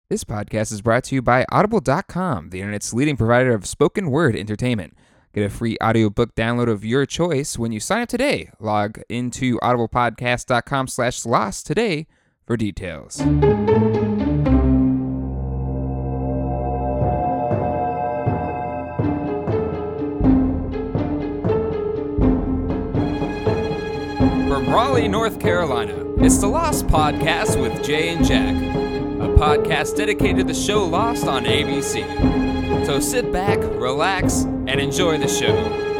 This podcast is brought to you by Audible.com, the internet's leading provider of spoken word entertainment. Get a free audiobook download of your choice when you sign up today. Log into audiblepodcast.com/lost today for details. From Raleigh, North Carolina, it's the Lost Podcast with Jay and Jack, a podcast dedicated to the show Lost on ABC. So sit back, relax, and enjoy the show.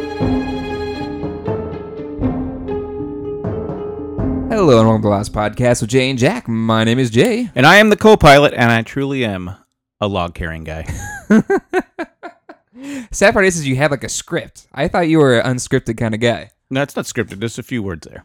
Hello and welcome to the Lost Podcast with Jay and Jack. My name is Jay. And I am the co-pilot, and I truly am a log-carrying guy. Sad part is you have like a script. I thought you were an unscripted kind of guy. No, it's not scripted. There's a few words there.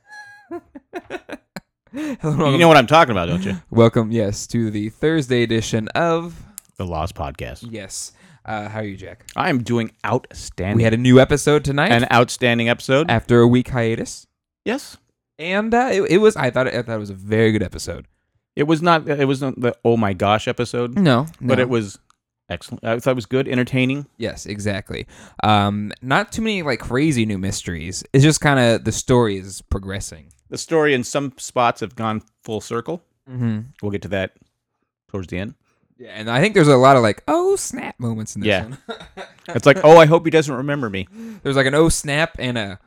Hello, You know what I'm talking about, don't you? welcome, yes, to the Thursday edition of... The Lost Podcast. Yes. How are you, Jack? I am doing outstanding. We had a new episode tonight. An outstanding episode. After a week hiatus. Yes. And it was, I thought it was a very good episode. It wasn't the oh my gosh episode. No. But it was excellent. I thought it was good, entertaining. Yes, exactly. Not too many like crazy new mysteries. It's just kind of the story is progressing. The story in some spots have gone full circle. Mm-hmm. We'll get to that towards the end. Yeah, and I think there's a lot of like, oh snap moments in this one. It's like, oh, I hope he doesn't remember me. There's like an oh snap and a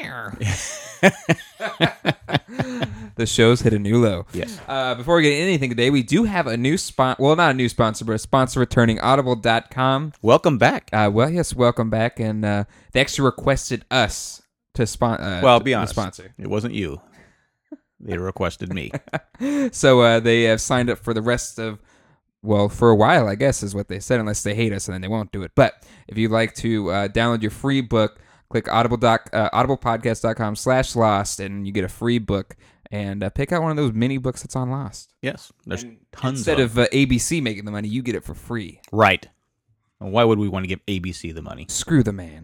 the show's hit a new low. Yes. Before we get into anything today, we do have a new well, not a new sponsor, but a sponsor returning, Audible.com. Welcome back. Yes, welcome back. And they actually requested us to sponsor. Well, be honest. Sponsor. It wasn't you. They requested me. So they have signed up for the rest of, well, for a while, I guess, is what they said, unless they hate us, and then they won't do it. But if you'd like to download your free book, click audiblepodcast.com/lost, and you get a free book. And pick out one of those mini books that's on Lost. Yes, there's tons Instead of of ABC making the money, you get it for free. Right. Why would we want to give ABC the money? Screw the man.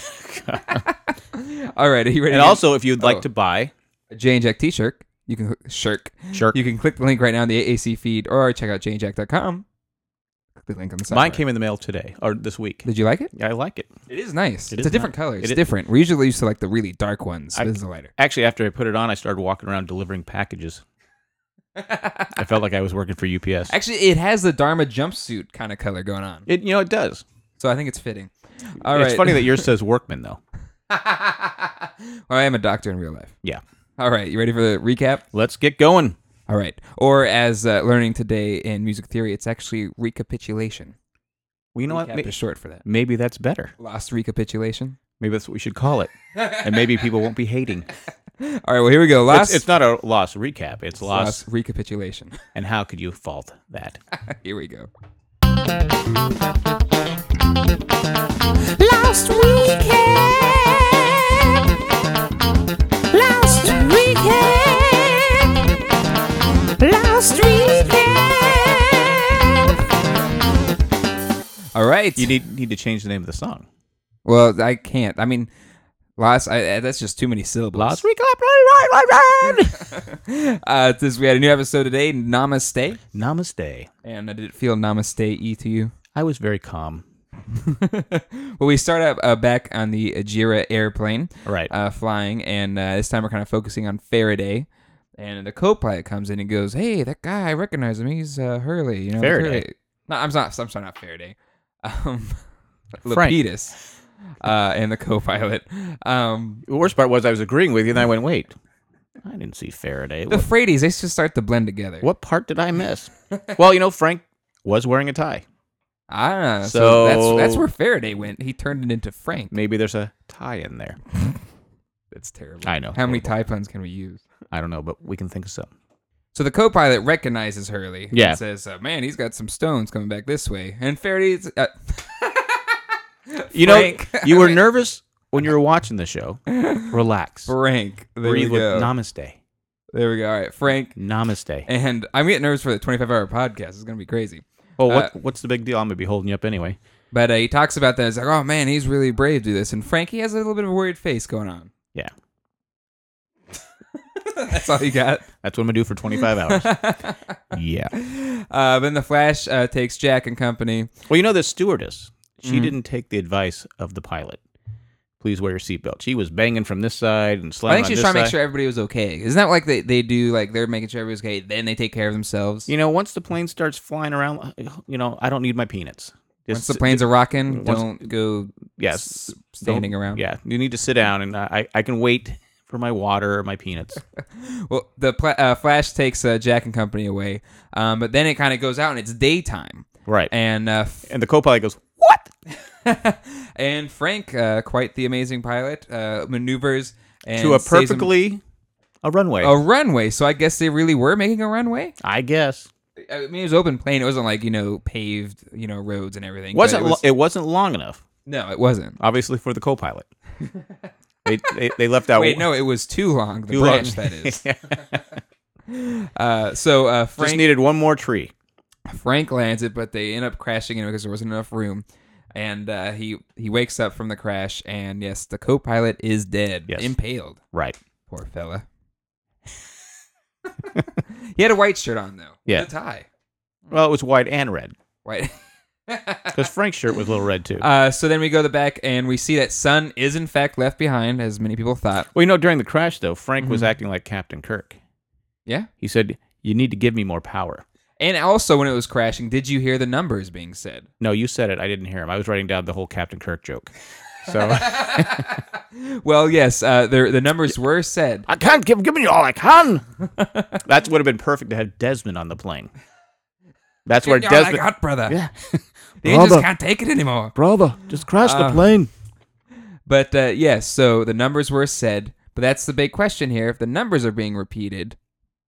All right, are you ready? And also, if you'd like to buy a Jay and Jack t-shirt, you can You can click the link right now in the AAC feed or check out jayandjack.com. Click the link on the side. Mine came in the mail today or this week. Did you like it? Yeah, I like it. It is nice. It It's is a different nice. color. It's different. We usually used to like the really dark ones. This is a lighter. Actually, after I put it on, I started walking around delivering packages. I felt like I was working for UPS. Actually, it has the Dharma jumpsuit kind of color going on. It does. So I think it's fitting. All right. It's funny that yours says workman, though. Well, I am a doctor in real life. Yeah. All right, you ready for the recap? Let's get going. All right. Or as learning today in music theory, it's actually recapitulation. Well, you know Recap what? is short for that. Maybe that's better. Lost recapitulation. Maybe that's what we should call it. And maybe people won't be hating. All right, well, here we go. Lost. It's not a lost recap. It's Lost recapitulation. And how could you fault that? Here we go. Last weekend. Last weekend. Last weekend. All right. You need to change the name of the song. Well, I can't. I mean, that's just too many syllables. Last recap. We had a new episode today, Namaste. Namaste. And did it feel namaste-y to you? I was very calm. Well, we start up back on the Ajira airplane, Right. Flying, and this time we're kind of focusing on Faraday. And the co-pilot comes in and goes, "Hey, that guy, I recognize him. He's Hurley. You know, Faraday. Hurley." No, I'm sorry, not Faraday. Frank. Lapidus, and the co-pilot. The worst part was I was agreeing with you, and I went, wait, I didn't see Faraday. The Fradies, they just start to blend together. What part did I miss? Well, Frank was wearing a tie. I don't know. So So- that's where Faraday went. He turned it into Frank. Maybe there's a tie in there. That's terrible. I know. How many Horrible. tie puns can we use? I don't know, but we can think of some. So the co-pilot recognizes Hurley. Yeah. And says, "Man, he's got some stones coming back this way." And Faraday's... You Frank. you were nervous when you were watching the show. Relax. Frank. There Breathe we with go. namaste. There we go. All right, Frank. Namaste. And I'm getting nervous for the 25-hour podcast. It's going to be crazy. Well, what's the big deal? I'm going to be holding you up anyway. But he talks about that. It's like, oh, man, he's really brave to do this. And Frankie has a little bit of a worried face going on. Yeah. That's all you got. That's what I'm going to do for 25 hours. Yeah. Then the Flash takes Jack and company. Well, the stewardess, she didn't take the advice of the pilot. Please wear your seatbelt. She was banging from this side and I slamming think on she's this trying to side. make sure everybody was okay. Isn't that like they do? Like they're making sure everybody's okay, then they take care of themselves. Once the plane starts flying around, I don't need my peanuts. Once the planes are rocking, once- don't go Yes. standing around. Yeah, you need to sit down, and I can wait for my water or my peanuts. Well, the Flash takes Jack and company away, but then it kind of goes out and it's daytime. Right. And And the co-pilot goes, what? and Frank, quite the amazing pilot, maneuvers and To a saves him a runway. a runway. So I guess they really were making a runway. I guess. I mean, it was open plain. It wasn't like paved roads and everything. but It wasn't long enough, No, it wasn't. obviously, for the co-pilot. they left out. Wait, no, it was too long. The Too branch, long. that is. So Just Frank needed one more tree. Frank lands it, but they end up crashing in because there wasn't enough room. And he wakes up from the crash, and yes, the co-pilot is dead, Yes. impaled. Right. Poor fella. He had a white shirt on though. Yeah. With a tie. Well, it was white and red White. because Frank's shirt was a little red too. So then we go to the back, and we see that Sun is in fact left behind, as many people thought. Well, during the crash though, Frank was acting like Captain Kirk. Yeah. He said, "You need to give me more power." And also, when it was crashing, did you hear the numbers being said? No, you said it. I didn't hear him. I was writing down the whole Captain Kirk joke. So Well, yes, the numbers were said. I can't give me all I can. That would have been perfect to have Desmond on the plane. That's where Give me all I Desmond. got, brother. Yeah. The engines Brother. can't take it anymore. Brother, just crash the plane. But yes, so the numbers were said. But that's the big question here. If the numbers are being repeated,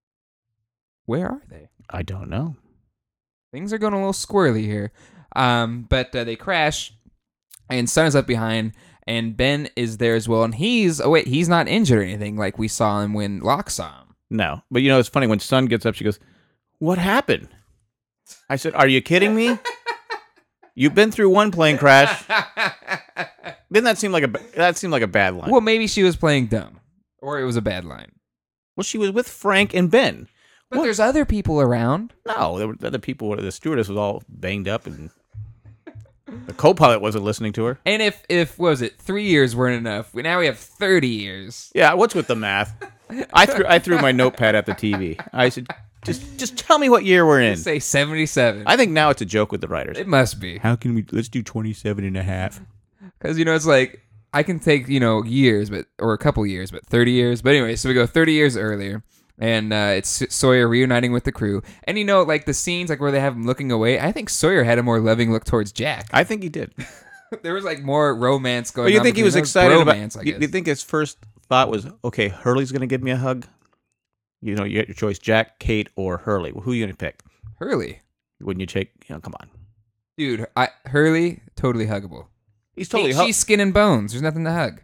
where are they? I don't know. Things are going a little squirrely here. But they crash, and Sun is left behind, and Ben is there as well. And he's not injured or anything like we saw him when Locke saw him. No. But it's funny. When Sun gets up, she goes, "What happened?" I said, "Are you kidding me? You've been through one plane crash." Didn't that seem like a bad line? Well, maybe she was playing dumb, or it was a bad line. Well, she was with Frank and Ben. But there's other people around. No, there were other people. The stewardess was all banged up, and the co-pilot wasn't listening to her. And if what was it, 3 years weren't enough, now we have 30 years. Yeah, what's with the math? I threw my notepad at the TV. I said, just tell me what year we're in. Say 77. I think now it's a joke with the writers. It must be. How can let's do 27 and a half. Because, it's like, I can take, years, or a couple years, but 30 years. But anyway, so we go 30 years earlier, and it's Sawyer reuniting with the crew. And, like, the scenes, like, where they have him looking away, I think Sawyer had a more loving look towards Jack. I think he did. There was, like, more romance going on. Well, you think he was between excited them. about Bromance, I you guess. think his first thought was, okay, Hurley's going to give me a hug? You get your choice, Jack, Kate, or Hurley. Well, who are you going to pick? Hurley. Wouldn't you take, come on. Dude, Hurley, totally huggable. He's totally She's skin and bones. There's nothing to hug.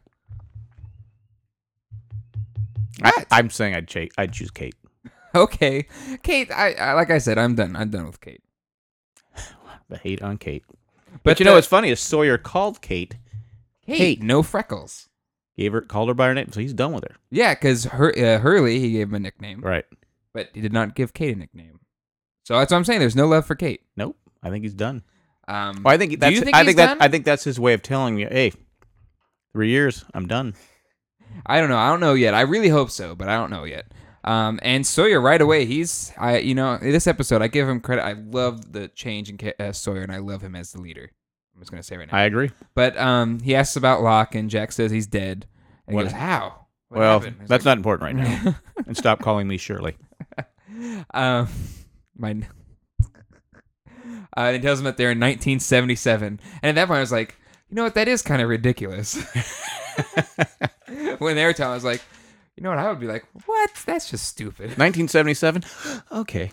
I'm saying I'd choose Kate. Okay. Kate, I like I said, I'm done. I'm done with Kate. The hate on Kate. But But what's funny is Sawyer called Kate, Kate, no freckles. called her by her name, so he's done with her. Yeah, because Hurley, he gave him a nickname, Right. but he did not give Kate a nickname. So that's what I'm saying. There's no love for Kate. Nope. I think he's done. Well, Well, I think that's. you think I he's think that. done? I think that's his way of telling you, hey, 3 years, I'm done. I don't know. I don't know yet. I really hope so, but I don't know yet. And Sawyer right away. This episode, I give him credit. I love the change in Sawyer, and I love him as the leader. I'm just gonna say right now. I agree. But he asks about Locke, and Jack says he's dead. And What- he goes, "How? What Well, happened?" He's that's like, not important right now. And stop calling me Shirley. And he tells him that they're in 1977, and at that point I was like, you know what, that is kind of ridiculous. When they were telling, I was like, you know what, I would be like, what? That's just stupid. 1977. Okay.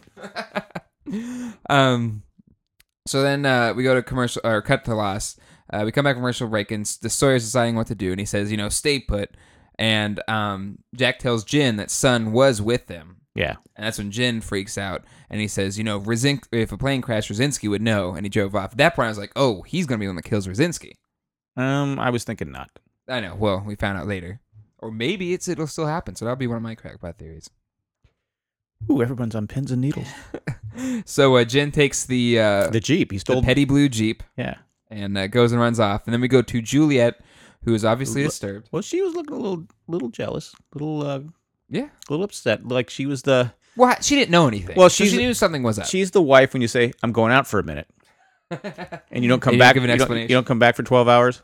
So then we go to commercial, or cut to loss. We come back from commercial break, and the Sawyer's deciding what to do, and he says, stay put. And Jack tells Jin that Sun was with them. Yeah. And that's when Jin freaks out, and he says, if a plane crashed, Rosinski would know, and he drove off. At that point, I was like, oh, he's going to be the one that kills Rosinski. I was thinking not. I know. Well, we found out later. Or maybe it'll still happen. So that'll be one of my crackpot theories. Ooh, everyone's on pins and needles. So Jin takes the Jeep. He stole. the petty blue Jeep Yeah. and goes and runs off. And then we go to Juliet, who is obviously disturbed. Well, she was looking a little jealous, Yeah. a little upset. Like she was the. Well, she didn't know anything. Well, so she knew something was up. She's the wife when you say, "I'm going out for a minute," and you don't come And you back. give an You explanation. don't come back for 12 hours.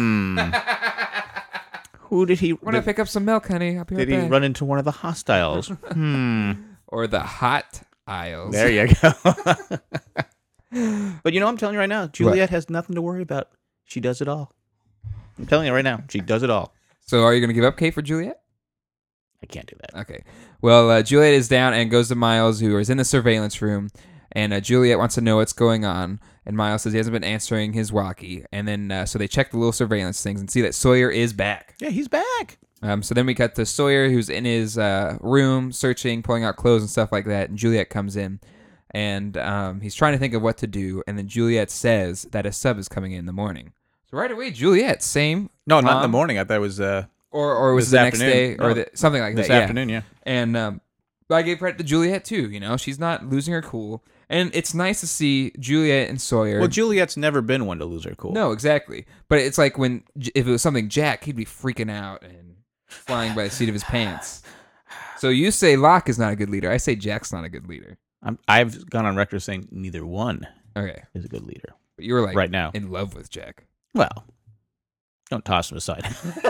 Who did he? Want to pick up some milk, honey? I'll be right Did he back. run into one of the hostiles? Or the hot aisles. There you go. But I'm telling you right now, Juliet has nothing to worry about. She does it all. I'm telling you right now, she does it all. So are you going to give up Kate for Juliet? I can't do that. Okay. Well, Juliet is down and goes to Miles, who is in the surveillance room. And Juliet wants to know what's going on. And Miles says he hasn't been answering his walkie. And then so they check the little surveillance things and see that Sawyer is back. Yeah, he's back. So then we cut to Sawyer, who's in his room, searching, pulling out clothes and stuff like that. And Juliet comes in, and he's trying to think of what to do. And then Juliet says that a sub is coming in the morning. So right away, Juliet, same. No, not in the morning. I thought it was or was it this the next afternoon. day, or No, something like this that. afternoon. Yeah. And I gave credit to Juliet too. She's not losing her cool, and it's nice to see Juliet and Sawyer. Well, Juliet's never been one to lose her cool. No, exactly. But it's like if it was something Jack, he'd be freaking out and flying by the seat of his pants. So you say Locke is not a good leader. I say Jack's not a good leader. I've gone on record saying neither one Okay, is a good leader. but you were like Right now. in love with Jack. Well, don't toss him aside.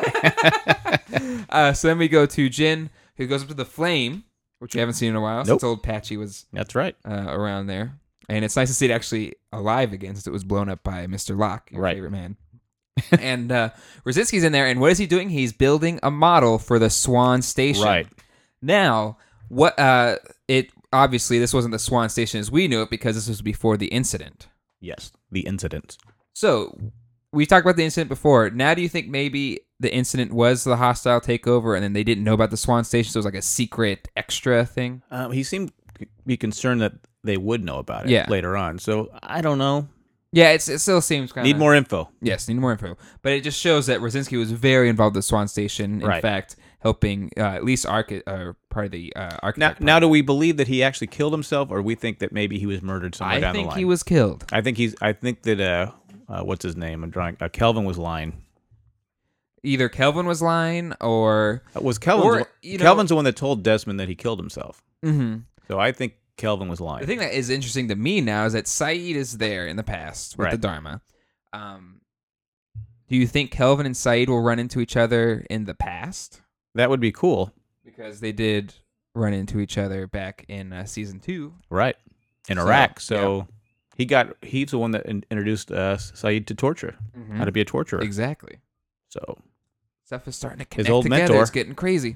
So then we go to Jin, who goes up to the flame, which we haven't seen in a while since Nope. old Patchy was That's right. around there. And it's nice to see it actually alive again since it was blown up by Mr. Locke, your Right. favorite man. And Rosinski's in there, and what is he doing? He's building a model for the Swan Station. Right. Now, obviously this wasn't the Swan Station as we knew it because this was before the incident. Yes, the incident. So we talked about the incident before. Now, do you think maybe the incident was the hostile takeover, and then they didn't know about the Swan Station, so it was like a secret extra thing? He seemed to be concerned that they would know about it Yeah. later on. So I don't know. Yeah, it still seems kind of... Need more info. Yes, need more info. But it just shows that Rosinski was very involved with the Swan Station. In Right. fact, helping at least part of the architect. Now, do we believe that he actually killed himself, or we think that maybe he was murdered somewhere I down the think line? he was killed. I think that what's his name? I'm drawing. Kelvin was lying. Either Kelvin was lying or... Was Kelvin's Or, you know- Kelvin's the one that told Desmond that he killed himself. Mhm. So I think Kelvin was lying. The thing that is interesting to me now is that Saeed is there in the past with Right. the Dharma. Do you think Kelvin and Saeed will run into each other in the past? That would be cool. Because they did run into each other back in season 2. Right. In So, Iraq. So he's the one that introduced Saeed to torture. How to be a torturer. Exactly. So Stuff is starting to connect old together. mentor. It's getting crazy.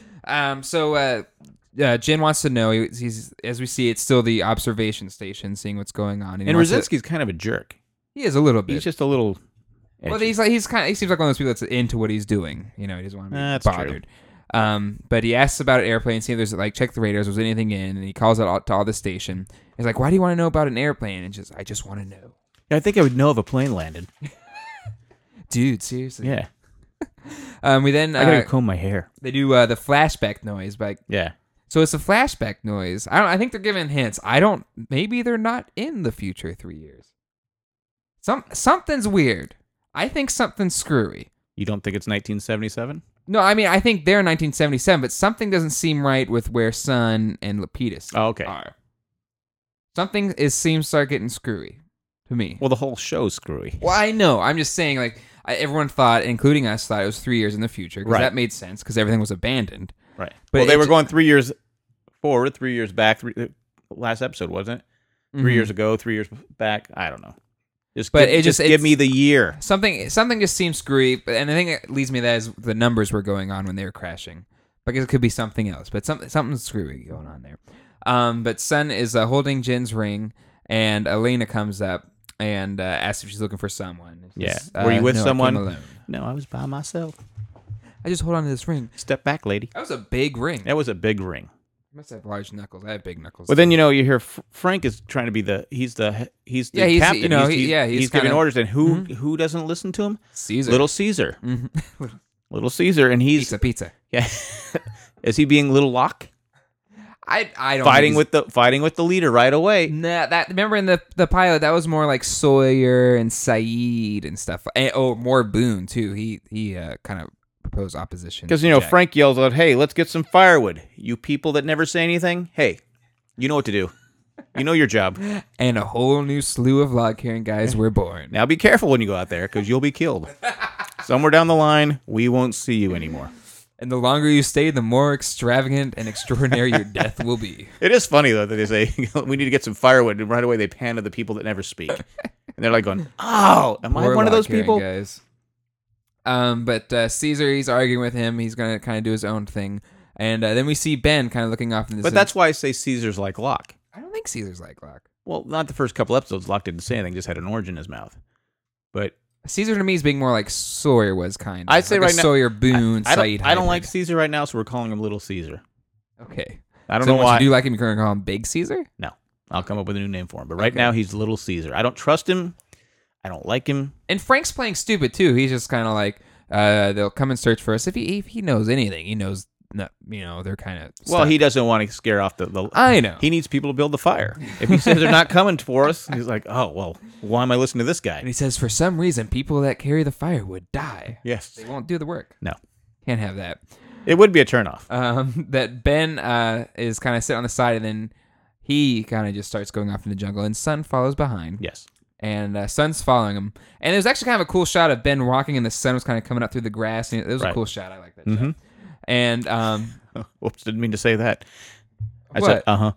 Jin wants to know. He's as we see, it's still the observation station, seeing what's going on. and wants to- Rosinski's kind of a jerk. he is a little bit. He's just a little. well, edgy. he seems like one of those people that's into what he's doing. He doesn't want to be That's true. bothered. But he asks about an airplane, see if there's check the radars, was anything in, and he calls out to all the station. He's like, "Why do you want to know about an airplane?" And I just want to know, I think I would know if a plane landed. dude. Seriously. Yeah. We then I gotta comb my hair. they do the flashback noise, Yeah. so it's a flashback noise. I think they're giving hints. Maybe they're not in the future 3 years. Something's weird. I think something's screwy. You don't think it's 1977? No, I mean I think they're in 1977, but something doesn't seem right with where Sun and Lapidus Oh, okay. are. Something seems to start getting screwy to me. Well, the whole show's screwy. Well, I know. I'm just saying, everyone thought, including us, thought it was 3 years in the future because Right. that made sense because everything was abandoned. Right. But Well, they it were ju- going 3 years forward, 3 years back. Last episode, wasn't it? 3 Mhm. years ago, 3 years back. I don't know. But Just give me the year. Something just seems screwy, and the thing that leads me to that is the numbers were going on when they were crashing. Because it could be something else, but something's screwy going on there. But Sun is holding Jin's ring, and Elena comes up and asks if she's looking for someone. And Yeah. she's, Were you with "No, I came someone?" alone. No, I was by myself. I just hold on to this ring. Step back, lady. That was a big ring. That was a big ring. I must have large knuckles. I have big knuckles. Well, then you hear Frank is trying to be he's the Yeah, he's- captain. you know, he's he's giving kinda- orders, and who doesn't listen to him? Caesar. Little Caesar. Mhm. Little Caesar, and he's Pizza. yeah. Is he being Little Locke? I don't Fighting think with the leader right away. Nah, that remember in the pilot that was more like Sawyer and Saeed and stuff. And, more Boone too. He kind of proposed opposition Because to Jack. Frank yells out, "Hey, let's get some firewood! You people that never say anything. Hey, you know what to do. You know your job. And a whole new slew of log carrying guys were born. Now be careful when you go out there, because you'll be killed. Somewhere down the line, we won't see you anymore." And the longer you stay, the more extravagant and extraordinary your death will be. It is funny though that they say we need to get some firewood, and right away they pan to the people that never speak, and they're like going, "Oh, am I Poor one of those log-carrying people?" guys. But Caesar, he's arguing with him. He's gonna kind of do his own thing, and then we see Ben kind of looking off in this. But that's why I say Caesar's like Locke. I don't think Caesar's like Locke. Well, not the first couple episodes. Locke didn't say anything; just had an orange in his mouth. But Caesar to me is being more like Sawyer was kind of. I'd say like right now- Sawyer, Boone, I Saeed. don't like hybrid. Caesar right now, so we're calling him Little Caesar. Okay. I don't So know once why. you do like him, you're going to call him Big Caesar? No, I'll come up with a new name for him. But right Okay. now, he's Little Caesar. I don't trust him. I don't like him. And Frank's playing stupid too. He's just kind of like, they'll come and search for us. If he knows anything, he knows, they're kind of. Well, he doesn't want to scare off the. I know. He needs people to build the fire. If he says they're not coming for us, he's like, "Oh well, why am I listening to this guy?" And he says, for some reason, people that carry the firewood die. Yes, They won't do the work. no, Can't have that. it would be a turnoff. That Ben is kind of sitting on the side, and then he kind of just starts going off in the jungle, and Sun follows behind. Yes, And Sun's following him. And it was actually kind of a cool shot of Ben walking, and the sun was kind of coming up through the grass. And it was a Right. cool shot. I like that shot. And whoops, didn't mean to say that. I What? said,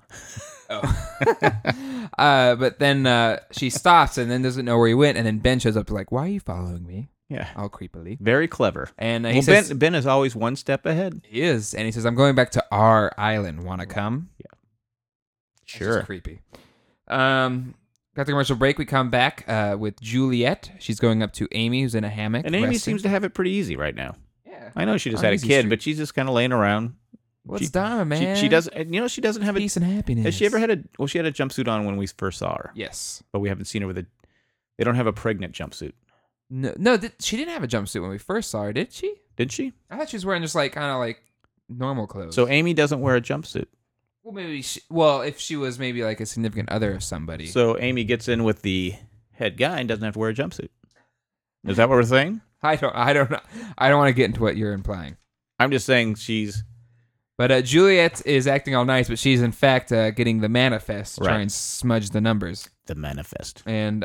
but then she stops and then doesn't know where he went. And then Ben shows up like, "Why are you following me?" Yeah, All creepily. very clever. And he Well, says, Ben is always one step ahead. he is. And he says, "I'm going back to our island. Want to come?" That's Sure. just creepy. Got the commercial break. We come back with Juliet. She's going up to Amy, who's in a hammock. And Amy resting. seems to have it pretty easy right now. Yeah. I know she just On had a Easy kid, Street. but she's just kind of laying around. What's done, man? She doesn't. She doesn't have a. Peace and happiness. Has she ever had a? Well, she had a jumpsuit on when we first saw her, Yes. but we haven't seen her with a. They don't have a pregnant jumpsuit, No, she didn't have a jumpsuit when we first saw her, did she? did she? I thought she was wearing just like kind of like normal clothes. So Amy doesn't wear a jumpsuit. well, maybe. If she was maybe like a significant other of somebody. So Amy gets in with the head guy and doesn't have to wear a jumpsuit. Is that what we're saying? I don't know. I don't want to get into what you're implying. I'm just saying she's But Juliet is acting all nice, but she's in fact getting the manifest to try Right. and smudge the numbers. the manifest, And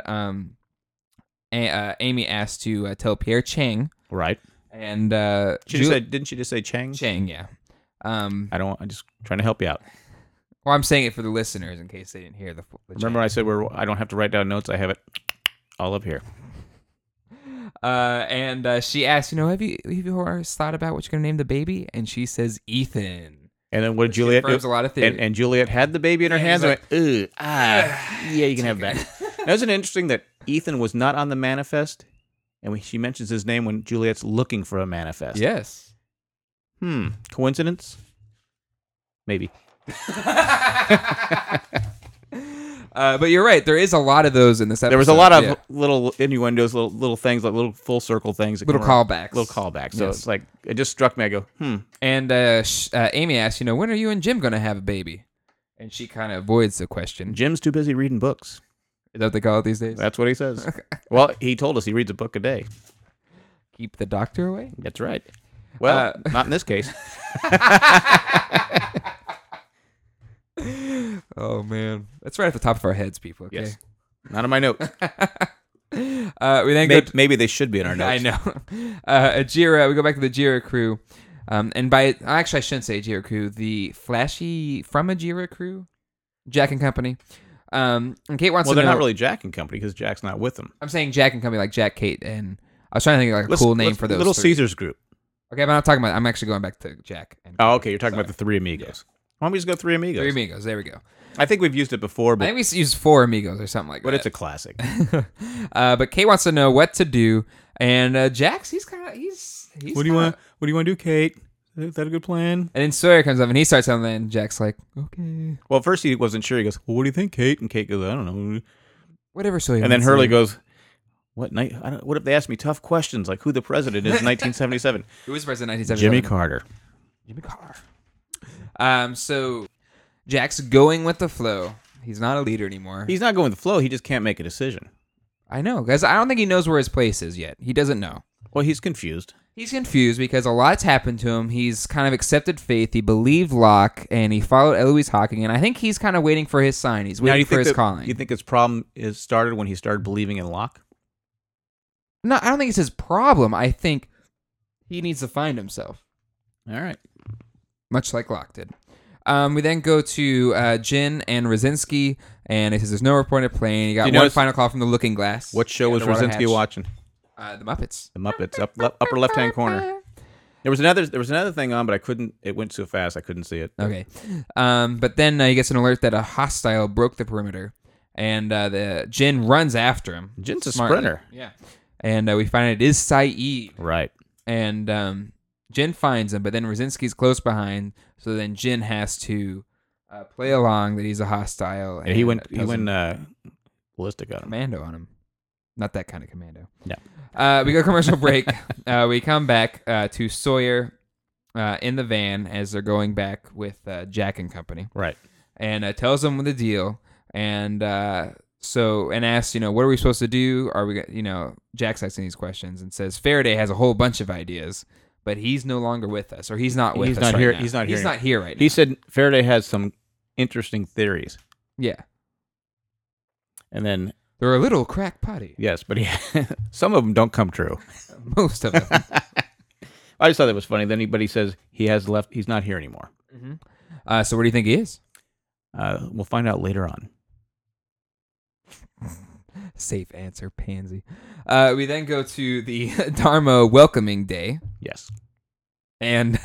Amy asked to tell Pierre Chang, right? and She just said, didn't she just say Chang? Chang, yeah. I'm just trying to help you out. Well, I'm saying it for the listeners in case they didn't hear the Remember, I said I don't have to write down notes. I have it all up here. And she asked, have you always thought about what you're gonna name the baby? And she says Ethan. And then what did She Juliet do? confirms a lot of things. And Juliet had the baby in her Yeah, hands he's and went, yeah, you can have it back. Now, isn't it interesting that Ethan was not on the manifest? And she mentions his name when Juliet's looking for a manifest. Yes. Coincidence? Maybe. But you're right. There is a lot of those in this episode. There was a lot of yeah. little innuendos, little things, like little full circle things. that little come around. callbacks. Little callbacks. So Yes. it's like, it just struck me. I go, And Amy asks, when are you and Jim gonna have a baby? And she kind of avoids the question. Jim's too busy reading books. Is that what they call it these days? That's what he says. Well, he told us he reads a book a day. Keep the doctor away. That's right. Well, not in this case. Oh man, that's right at the top of our heads, people. Okay. Yes. Not in my notes. We then go. Maybe they should be in our notes. I know. Ajira. We go back to the Ajira crew, and by actually I shouldn't say Ajira crew. The flashy from Ajira crew, Jack and Company. And Kate wants Well, to they're know. not really Jack and Company because Jack's not with them. I'm saying Jack and Company, like Jack, Kate, and I was trying to think of like a cool name for those. Little three. Caesars group. Okay, but I'm not talking about. I'm actually going back to Jack. And Oh, okay. You're talking about the Three Amigos. Why don't we just go Three Amigos? Three Amigos. There we go. I think we've used it before, I but, think we used Four Amigos or something like but that. it's a classic. But Kate wants to know what to do, and Jax, he's kind of he's. What do you want to do, Kate? Is that a good plan? And then Sawyer comes up and he starts telling, and Jack's like, okay, Well, first he wasn't sure. He goes, "Well, what do you think, Kate?" And Kate goes, "I don't know." whatever. Sawyer. And then wants to Hurley do." goes, What night? What if they asked me tough questions like who the president is in 1977? Who was president in 1977? Jimmy Carter. Jimmy Carter. So Jack's going with the flow. He's not a leader anymore. He's not going with the flow. He just can't make a decision. I know, because I don't think he knows where his place is yet. He doesn't know. Well, he's confused. He's confused because a lot's happened to him. He's kind of accepted faith. He believed Locke, and he followed Eloise Hawking, and I think he's kind of waiting for his sign. He's waiting for his calling. You think his problem is started when he started believing in Locke? No, I don't think it's his problem. I think he needs to find himself. All right. Much like Locke did. We then go to Jin and Rosinski, and it says there's no reported plane. You got one final call from the Looking Glass. What show was Rosinski watching? The Muppets. The Muppets, upper left-hand corner. There was another thing on, but I couldn't. It went so fast I couldn't see it. Okay, but then he gets an alert that a hostile broke the perimeter, and the Jin runs after him. Jin's a smartly. sprinter. Yeah, and we find it is Saeed. Right. And Jin finds him, but then Rosinski's close behind, so then Jin has to play along that he's a hostile. Yeah, he went ballistic on him. Commando on him. Not that kind of commando. No. We go commercial break. We come back to Sawyer in the van as they're going back with Jack and company. Right. And tells them the deal. And asks, what are we supposed to do? Are we, Jack's asking these questions and says Faraday has a whole bunch of ideas, but he's no longer with us, or he's not with us right now. He's not here. He's not here right now. He said Faraday has some interesting theories. Yeah. And then they're a little crackpotty. Yes, but some of them don't come true. Most of them. I just thought that was funny. Then he says he has left. He's not here anymore. Mm-hmm. So where do you think he is? We'll find out later on. Safe answer, pansy. We then go to the Dharma welcoming day. Yes. And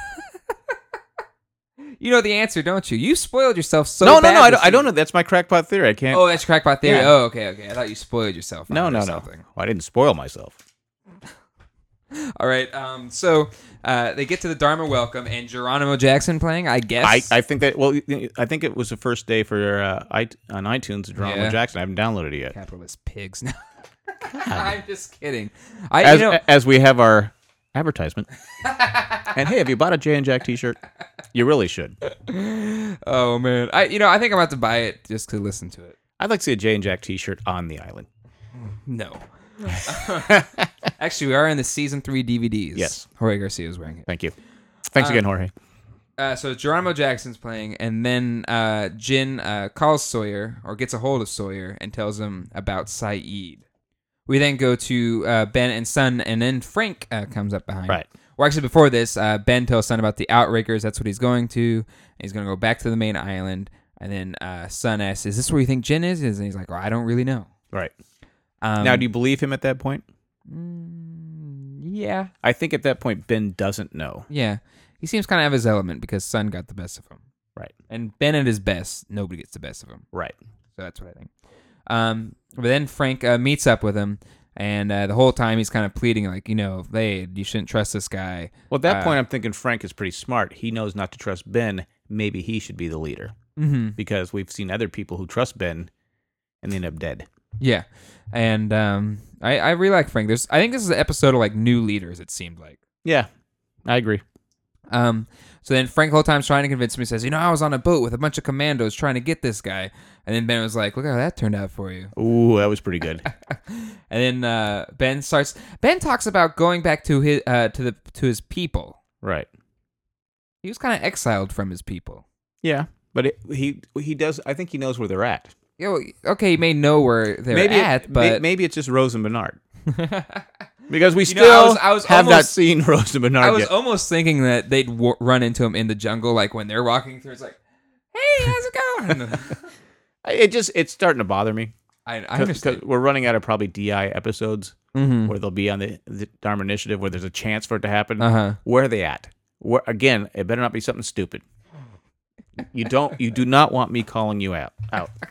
you know the answer, don't you? You spoiled yourself so No, bad. I don't know. That's my crackpot theory. I can't. Oh, that's crackpot theory. Yeah. Oh, okay. I thought you spoiled yourself. No. Something. Well, I didn't spoil myself. All right. So they get to the Dharma welcome, and Geronimo Jackson playing, I guess. I think that. Well, I think it was the first day for on iTunes. Geronimo Jackson. I haven't downloaded it yet. Capitalist pigs. No. I'm just kidding. As we have our advertisement. And hey, have you bought a Jay and Jack T-shirt? You really should. Oh man, I think I'm about to buy it just to listen to it. I'd like to see a Jay and Jack T-shirt on the island. No. Actually, we are in the season 3 DVDs. Yes, Jorge Garcia is wearing it. Thank you. Thanks again, Jorge. So Geronimo Jackson's playing, and then Jin calls Sawyer, or gets a hold of Sawyer, and tells him about Saeed. We then go to Ben and Sun, and then Frank comes up behind. Right. Well, actually, before this, Ben tells Sun about the Outrakers. That's what he's going to. He's going to go back to the main island. And then Sun asks, is this where you think Jin is? And he's like, I don't really know. Right. Now, do you believe him at that point? Yeah. I think at that point, Ben doesn't know. Yeah. He seems kind of out of his element because Sun got the best of him. Right. And Ben at his best, nobody gets the best of him. Right. So that's what I think. But then Frank meets up with him, and the whole time he's kind of pleading, like, hey, you shouldn't trust this guy. Well, at that point, I'm thinking Frank is pretty smart. He knows not to trust Ben. Maybe he should be the leader. Mm-hmm. Because we've seen other people who trust Ben, and they end up dead. Yeah. And I really like Frank. I think this is an episode of, like, new leaders, it seemed like. Yeah, I agree. So then Frank the whole time's trying to convince me, says, I was on a boat with a bunch of commandos trying to get this guy. And then Ben was like, look how that turned out for you. Ooh, that was pretty good. And then Ben talks about going back to his to his people. Right. He was kind of exiled from his people. Yeah, but he does. I think he knows where they're at. Okay, he may know where they're at, but maybe it's just Rose and Bernard. Because we still have not seen Rose and Bernard yet. I was almost thinking that they'd run into him in the jungle, like when they're walking through. It's like, hey, how's it going? It's starting to bother me. I understand. We're running out of probably DI episodes where they'll be on the Dharma Initiative where there's a chance for it to happen. Uh-huh. Where are they at? Again, it better not be something stupid. You do not want me calling you out.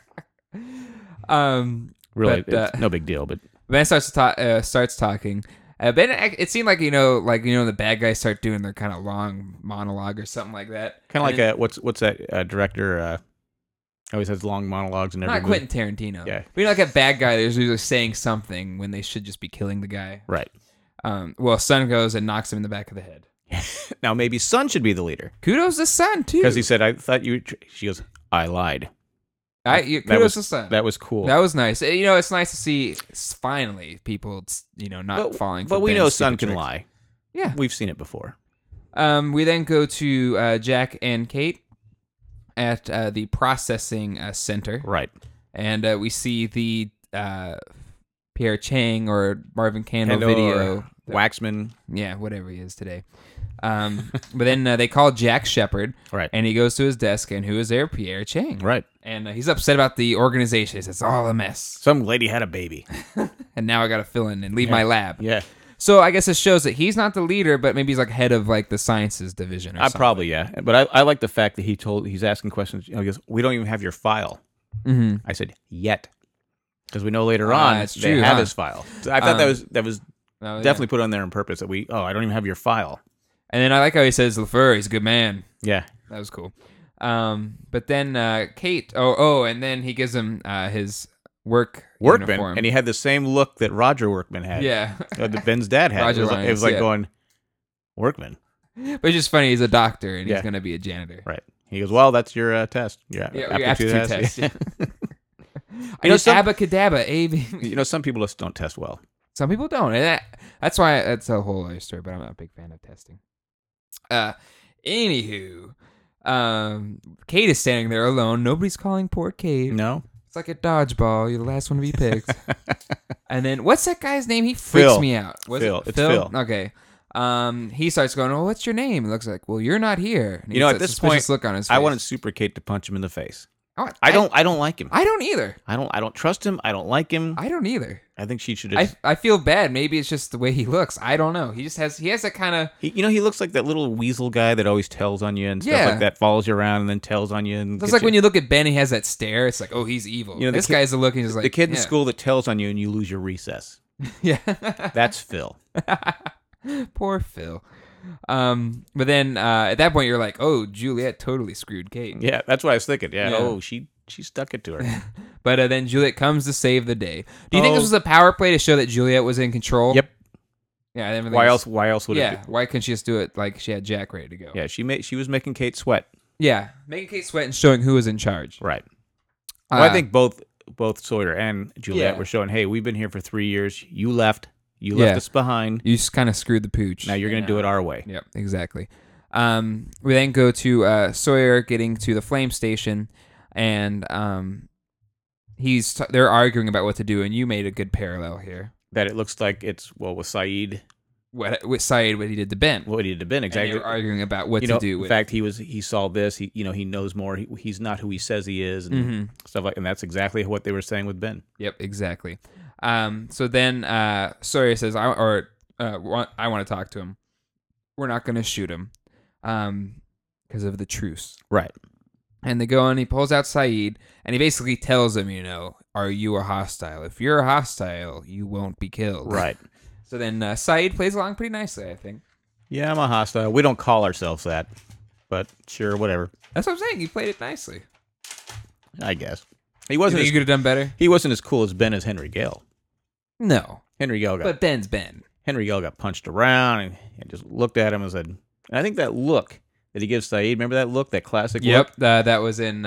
Really, it's no big deal, but Ben starts talking. Ben, it seemed like the bad guys start doing their kind of long monologue or something like that. Kind of like what's that director Always has long monologues and every Not movie. Quentin Tarantino. Yeah. But like a bad guy that's usually saying something when they should just be killing the guy. Right. Well, Son goes and knocks him in the back of the head. Now maybe Son should be the leader Kudos to Son, too. because he said, "I thought you." She goes, "I lied." Kudos to Son. That was cool. That was nice. You know, it's nice to see finally people, not falling for But we Ben's know Son stupid can tricks. lie. Yeah. We've seen it before. We then go to Jack and Kate at the processing center. Right. And we see the Pierre Chang or Marvin Candle Or video. Waxman. Yeah, whatever he is today. But then they call Jack Shepard. Right. And he goes to his desk, and who is there? Pierre Chang. Right. And he's upset about the organization. He says, it's all a mess. Some lady had a baby. And now I got to fill in and leave my lab. Yeah. So I guess it shows that he's not the leader, but maybe he's like head of like the sciences division or something. Probably, yeah. But I like the fact that he's asking questions. He goes, "We don't even have your file." Mm-hmm. I said, "Yet," because we know later on it's they true, have huh? his file. So I thought that was Oh, yeah. definitely put on there on purpose. That I don't even have your file. And then I like how he says, LaFleur, he's a good man. Yeah. That was cool. But then Kate, and then he gives him his workment, uniform. And he had the same look that Roger Workman had. Yeah. That Ben's dad had. Roger It was like Lyons, going, Workman. But it's just funny, he's a doctor and he's Yeah. going to be a janitor. Right. He goes, "Well, that's your test. Yeah. Yeah, your aptitude test. Yeah. I know, know, some- abacadabra, AB. Some people just don't test well. Some people don't. And that's why that's a whole other story, but I'm not a big fan of testing. Anywho, Kate is standing there alone. Nobody's calling poor Kate. No. It's like a dodgeball. You're the last one to be picked. And then, what's that guy's name? He freaks Phil. me out. Was Phil. it It's Phil. Okay. He starts going, "Oh, what's your name?" It looks like, "Well, you're not here." And he At gets a this suspicious point, look on his face. I wanted Super Kate to punch him in the face. Oh, I don't like him. I don't either. I don't trust him. I don't like him. I don't either. I think she should have. I feel bad. Maybe it's just the way he looks. I don't know. He has that kind of. He looks like that little weasel guy that always tells on you and stuff Yeah. like that, follows you around and then tells on you. And It's gets like when you look at Ben, he has that stare. It's like, oh, he's evil. the This kid- guy's looking just like the kid in yeah. school that tells on you and you lose your recess. Yeah, That's Phil. poor Phil. But then at that point, you're like, oh, Juliet totally screwed Kate. Yeah, that's what I was thinking. Yeah. Yeah. Oh, she stuck it to her. But then Juliet comes to save the day. Do you think this was a power play to show that Juliet was in control? Yep. Yeah. everything Why was- else? Why else would it? Yeah. Why couldn't she just do it like she had Jack ready to go? Yeah, she was making Kate sweat. Yeah. Making Kate sweat and showing who was in charge. Right. Well, I Uh, think both Sawyer and Juliet Yeah. were showing, hey, we've been here for 3 years. You left. You Yeah. left us behind. You just kind of screwed the pooch. Now you're going to do it our way. Yep, exactly. We then go to Sawyer getting to the flame station, and they're arguing about what to do. And you made a good parallel here. That it looks like it's, with Saeed, With Saeed, what he did to Ben. what he did to Ben. And they Exactly. were arguing about what to do. In With, fact, he saw this. He knows more. He's not who he says he is, and stuff like. And that's exactly what they were saying with Ben. Yep, exactly. So then Sawyer says, I want to talk to him. We're not going to shoot him because of the truce. Right. And they go and he pulls out Saeed, and he basically tells him, are you a hostile? If you're a hostile, you won't be killed. Right. So then Saeed plays along pretty nicely, I think. Yeah, I'm a hostile. We don't call ourselves that, but sure, whatever. That's what I'm saying. You played it nicely. I guess he You wasn't. think you could have done better? He wasn't as cool as Ben as Henry Gale. No. Henry Gale got But Ben's Ben. Henry Gale got punched around and just looked at him and said, and I think that look that he gives Saeed, remember that look, that classic look? That was in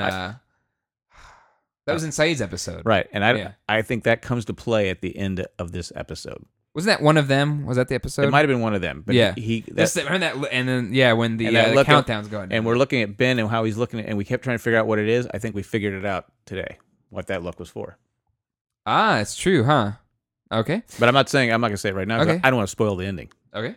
was in Saeed's episode. Right. And Yeah. I think that comes to play at the end of this episode. Wasn't that one of them? Was that the episode? It might have been one of them. But Yeah. that's, Remember that? And then, when the And that look at- countdown's going. and we're looking at Ben and how he's looking at, and we kept trying to figure out what it is. I think we figured it out today, what that look was for. it's true, huh? Okay. But I'm not going to say it right now. 'Cause Okay. I don't want to spoil the ending. Okay.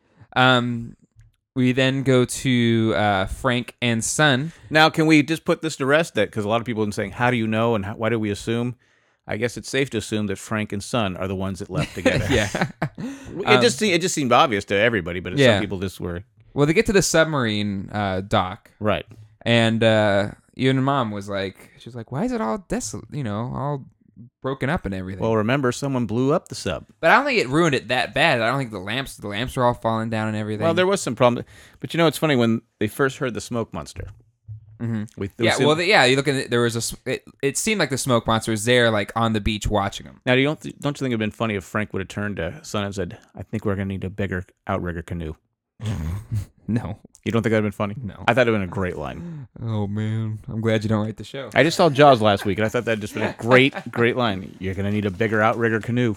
We then go to Frank and Son. Now, can we just put this to rest? That because a lot of people have been saying, how do you know and why do we assume? I guess it's safe to assume that Frank and Son are the ones that left together. Yeah. It just seemed obvious to everybody, but Yeah. some people just were Well, they get to the submarine dock, right. and even Mom was like, she was like, "Why is it all desolate? All broken up and everything." Well, remember, someone blew up the sub. but I don't think it ruined it that bad. I don't think the lamps were all falling down and everything. Well, there was some problem, but it's funny when they first heard the smoke monster. With Yeah, those well, you look at it, there was it seemed like the smoke monster was there, like on the beach watching him. now, don't you think it'd been funny if Frank would have turned to Son and said, "I think we're gonna need a bigger outrigger canoe." No. You don't think that'd been funny? No. I thought it'd been a great line. Oh man, I'm glad you don't write the show. I just saw Jaws last week, and I thought that'd just been a great line. You're gonna need a bigger outrigger canoe.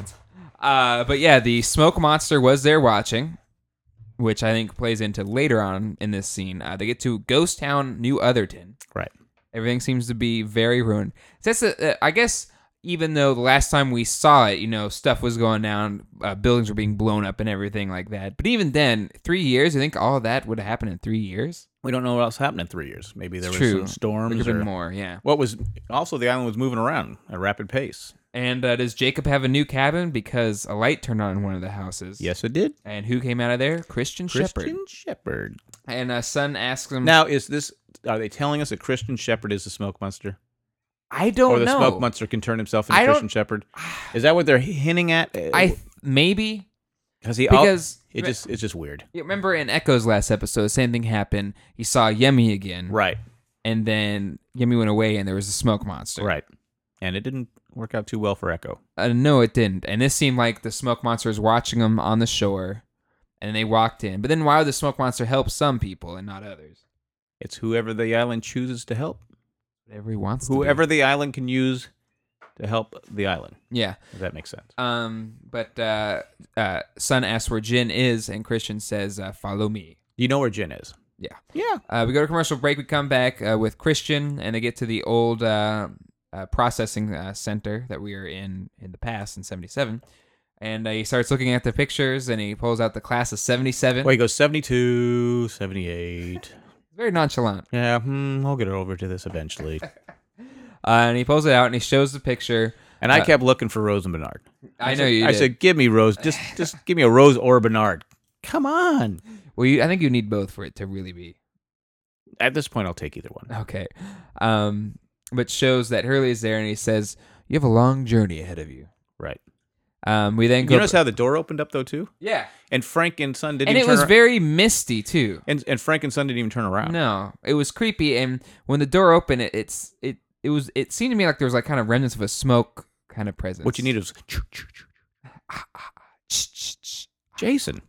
But yeah, the smoke monster was there watching, which I think plays into later on in this scene. They get to Ghost Town, New Otherton. Right. Everything seems to be very ruined. That's I guess even though the last time we saw it, stuff was going down, buildings were being blown up and everything like that. But even then, 3 years, I think all of that would have happened in 3 years. We don't know what else happened in 3 years. Maybe there was True. some storms There could have or been more, yeah. what was also the island was moving around at a rapid pace. And does Jacob have a new cabin? Because a light turned on in one of the houses. Yes, it did. And who came out of there? Christian Shepherd. Christian Shepherd. And Son asks him... Now, are they telling us that Christian Shepherd is the smoke monster? I don't Or the know. smoke monster can turn himself into I don't- Christian Shepherd? Is that what they're hinting at? Maybe. Because it's just weird. You remember in Echo's last episode, the same thing happened. He saw Yemi again. Right. And then Yemi went away and there was a smoke monster. Right. And it didn't work out too well for Echo. No, it didn't. And this seemed like the smoke monster was watching them on the shore. And they walked in. But then why would the smoke monster help some people and not others? It's whoever the island chooses to help. Whatever he wants Whoever to the island can use to help the island. be. Yeah. If that makes sense. But Son asks where Jin is, and Christian says, follow me. You know where Jin is. Yeah. Yeah. We go to commercial break. We come back with Christian, and they get to the old processing center that we were in the past in 77. And he starts looking at the pictures, and he pulls out the class of 77. Well, he goes 72, 78. Very nonchalant. Yeah, I'll get over to this eventually. And he pulls it out, and he shows the picture. And I kept looking for Rose and Bernard. I know you I did. said, give me Rose. Just give me a Rose or a Bernard. Come on. Well, I think you need both for it to really be. At this point, I'll take either one. Okay. But shows that Hurley is there, and he says, you have a long journey ahead of you. Right. We then You go... notice how the door opened up, though, too? Yeah. And Frank and Son didn't And it even was turn around. very misty, too. And Frank and Son didn't even turn around. No, it was creepy, and when the door opened, it seemed to me like there was like kind of remnants of a smoke kind of presence. What you need is Jason.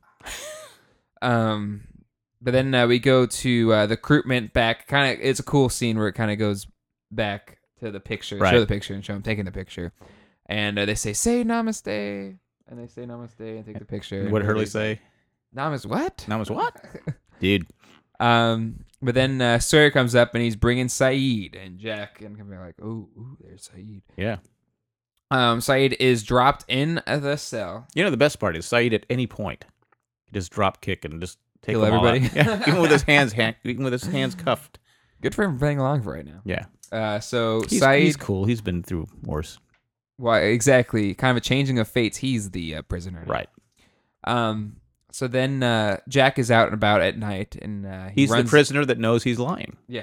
But then we go to the recruitment back. Kind of, it's a cool scene where it kind of goes back to the picture, Right. show the picture, and show him taking the picture, and they say namaste, and they say namaste and take the picture. What did Hurley say? Namaste what? Namaste what? Dude. But then Sawyer comes up and he's bringing Saeed, and Jack and Camille are like, ooh, there's Saeed. Yeah. Saeed is dropped in the cell. You know, the best part is Saeed at any point, he just drop kick and just take Kill them all everybody? out. Yeah, even with his hands cuffed. Good for him playing along for right now. Yeah. So He's Saeed, cool. He's been through worse. why exactly? Kind of a changing of fates. He's the prisoner, now. Right. So then Jack is out and about at night, and He's runs, the prisoner that knows he's lying. Yeah.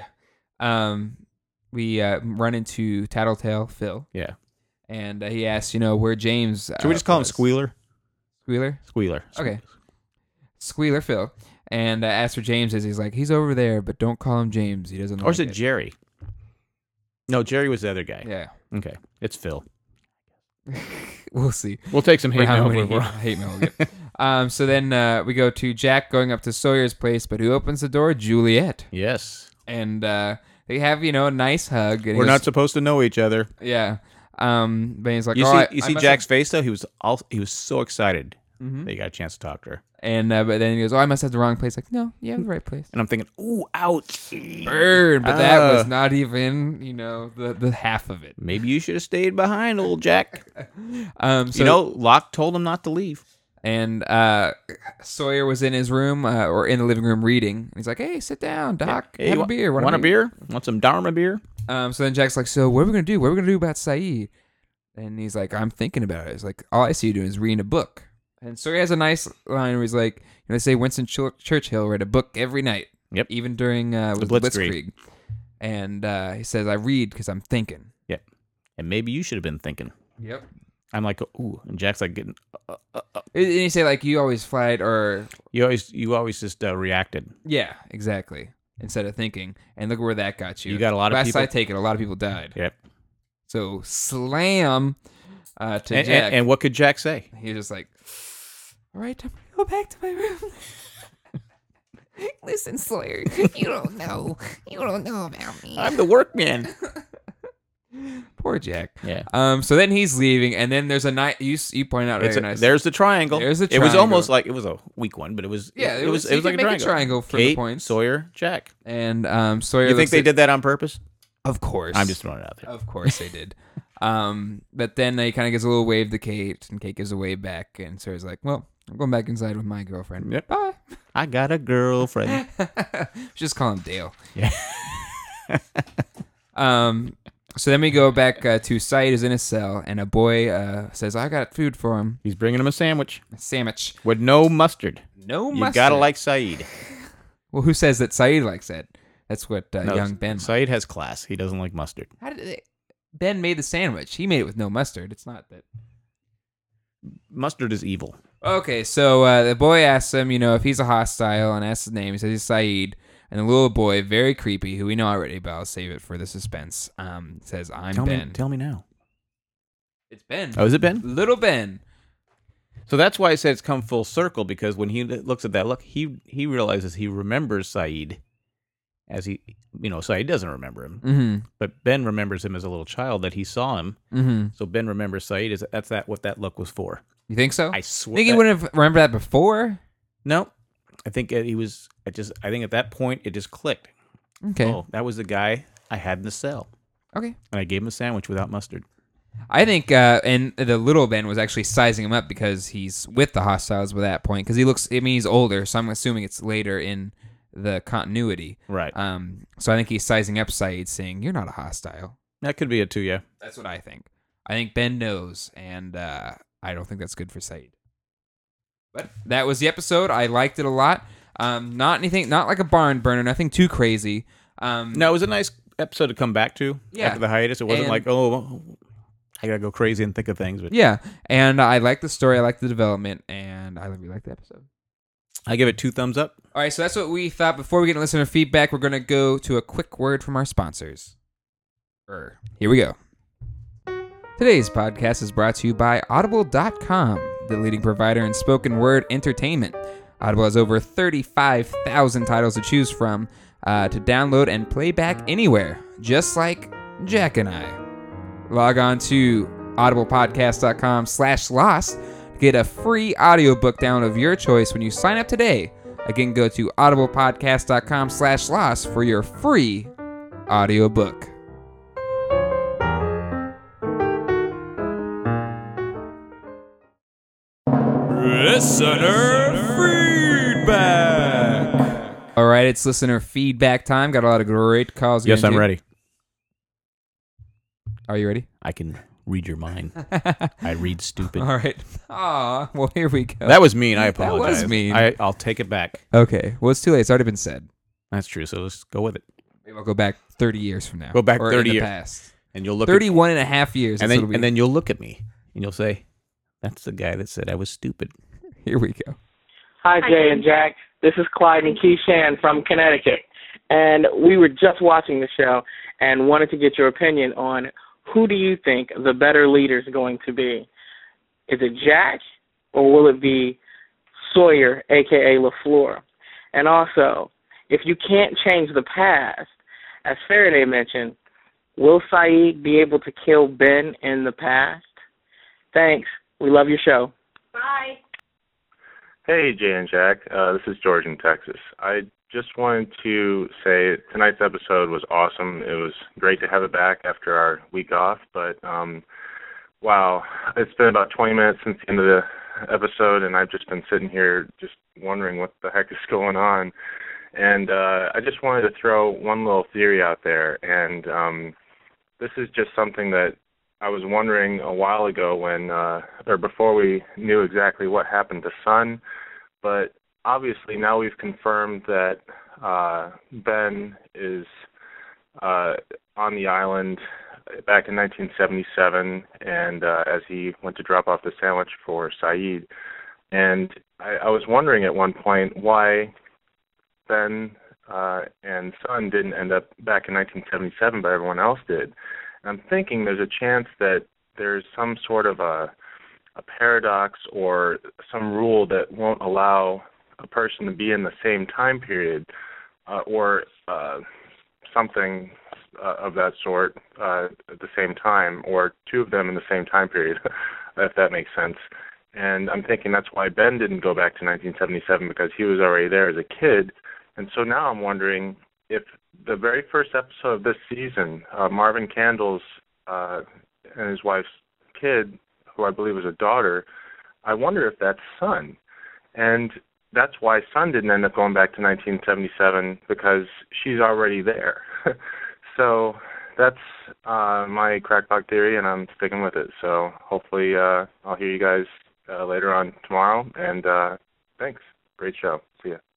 We run into Tattletale Phil, Yeah. and he asks, where James. Should we just call him was. Squealer? Squealer? Squealer. Okay. Squealer Phil, and asks where James is. He's like, he's over there, but don't call him James. He doesn't. Or is like it Jerry? No, Jerry was the other guy. Yeah. Okay. It's Phil. We'll see. We'll take some hate How mail. many if we're- hate mail we'll get. So then we go to Jack going up to Sawyer's place, but who opens the door? Juliet. Yes. And they have, a nice hug. And he We're goes, not supposed to know each other. Yeah. But he's like, You oh, see I must Jack's face though. He was so excited Mhm. that you got a chance to talk to her. And but then he goes, oh, I must have the wrong place. Like, no, you have the right place. And I'm thinking, ooh, ouch. Burn. But that was not even, the half of it. Maybe you should have stayed behind, old Jack. So, Locke told him not to leave. And Sawyer was in his room or in the living room reading. And he's like, hey, sit down, Doc. Hey, have you a beer. Want a beer? Want some Dharma beer? So then Jack's like, so what are we going to do? What are we going to do about Saeed? And he's like, I'm thinking about it. It's like, all I see you doing is reading a book. And Sawyer has a nice line where he's like, they say Winston Churchill read a book every night. Yep. Even during the Blitzkrieg. And he says, I read because I'm thinking. Yep. And maybe you should have been thinking. Yep. I'm like, ooh. And Jack's like getting... And you say, like, you always flight or... You always just reacted. Yeah, exactly. instead of thinking. And look where that got you. You got a lot of Best people- I take it, a lot of people died. Yep. So slam to And, Jack. and what could Jack say? He was just like, all right, time to go back to my room. Listen, Sawyer, you don't know. You don't know about me. I'm the workman. Poor Jack. Yeah. So then he's leaving, and then there's a night. You point out very nice. There's the triangle. There's the It was triangle. almost like it was a weak one, but it was. Yeah, it was you like can a make triangle. for Kate, the points. Sawyer, Jack. And Sawyer. You think looks they at- did that on purpose? Of course. I'm just throwing it out there. Of course they did. But then he kind of gives a little wave to Kate, and Kate gives a wave back, and Sawyer's like, "Well, I'm going back inside with my girlfriend. Yep. Bye." I got a girlfriend. Just call him Dale. Yeah. So then we go back to Saeed is in his cell, and a boy says, "I got food for him. He's bringing him a sandwich A sandwich. with no mustard. No You mustard." gotta like Saeed. Well, who says that Saeed likes it? That's what No, young Ben. Saeed has class. He doesn't like mustard. How did they, Ben made the sandwich? He made it with no mustard. It's not that. Mustard is evil. Okay, so the boy asks him, if he's a hostile, and asks his name. He says he's Saeed. And the little boy, very creepy, who we know already, but I'll save it for the suspense, says, I'm Ben. Tell me now. It's Ben. Oh, is it Ben? Little Ben. So that's why I said it's come full circle, because when he looks at that look, he realizes he remembers Saeed as Saeed doesn't remember him. Mm-hmm. But Ben remembers him as a little child that he saw him. Mm-hmm. So Ben remembers Saeed. That's what that look was for. You think so? I swear. Think he wouldn't have remembered that before? No. I think he was. I think at that point it just clicked. Okay. Oh, that was the guy I had in the cell, Okay. and I gave him a sandwich without mustard. I think, and the little Ben was actually sizing him up because he's with the hostiles by that point. Because he's older, so I'm assuming it's later in the continuity. Right. So I think he's sizing up Saeed, saying, "You're not a hostile." That could be it too. Yeah. That's what I think. I think Ben knows, and I don't think that's good for Saeed. But that was the episode. I liked it a lot. Not like a barn burner, nothing too crazy. No, it was a nice episode to come back to after the hiatus. It wasn't And- like, oh, I gotta go crazy and think of things. But Yeah, and I like the story. I like the development, and I really like the episode. I give it 2 thumbs up. All right, so that's what we thought. Before we get into listener feedback, we're going to go to a quick word from our sponsors. Here we go. Today's podcast is brought to you by Audible.com, the leading provider in spoken word entertainment. Audible has over 35,000 titles to choose from to download and play back anywhere, just like Jack and I. Log on to audiblepodcast.com/lost to get a free audiobook download of your choice when you sign up today. Again, go to audiblepodcast.com/lost for your free audiobook. Listener feedback. All right, it's listener feedback time. Got a lot of great calls. Yes, I'm ready. Are you ready? I can read your mind. I read stupid. All right. Aw, well, here we go. That was mean. I That was apologize. mean. I'll take it back. Okay. Well, it's too late. It's already been said. That's true. So let's go with it. Maybe I'll go back 30 years from now. Go back or 30 in the years. past. And you'll look 31 and a half years. and That's what it'll be. then you'll look at me and you'll say, "That's the guy that said I was stupid." Here we go. Hi, Jay and Jack. This is Clyde and Keyshan from Connecticut. And we were just watching the show and wanted to get your opinion on who do you think the better leader is going to be? Is it Jack or will it be Sawyer, a.k.a. LaFleur? And also, if you can't change the past, as Faraday mentioned, will Saeed be able to kill Ben in the past? Thanks. We love your show. Bye. Hey, Jay and Jack. This is George in Texas. I just wanted to say tonight's episode was awesome. It was great to have it back after our week off. But, wow, it's been about 20 minutes since the end of the episode, and I've just been sitting here just wondering what the heck is going on. And I just wanted to throw one little theory out there. And this is just something that I was wondering a while ago when, or before we knew exactly what happened to Sun, but obviously now we've confirmed that Ben is on the island back in 1977, and as he went to drop off the sandwich for Saeed, and I was wondering at one point why Ben and Sun didn't end up back in 1977, but everyone else did. And I'm thinking there's a chance that there's some sort of a paradox or some rule that won't allow a person to be in the same time period, or something of that sort at the same time, or two of them in the same time period, if that makes sense. And I'm thinking that's why Ben didn't go back to 1977, because he was already there as a kid. And so now I'm wondering if the very first episode of this season, Marvin Candles and his wife's kid, who I believe was a daughter, I wonder if that's Sun. And that's why Sun didn't end up going back to 1977, because she's already there. So that's my crackpot theory, and I'm sticking with it. So hopefully I'll hear you guys later on tomorrow, and thanks. Great show. See ya.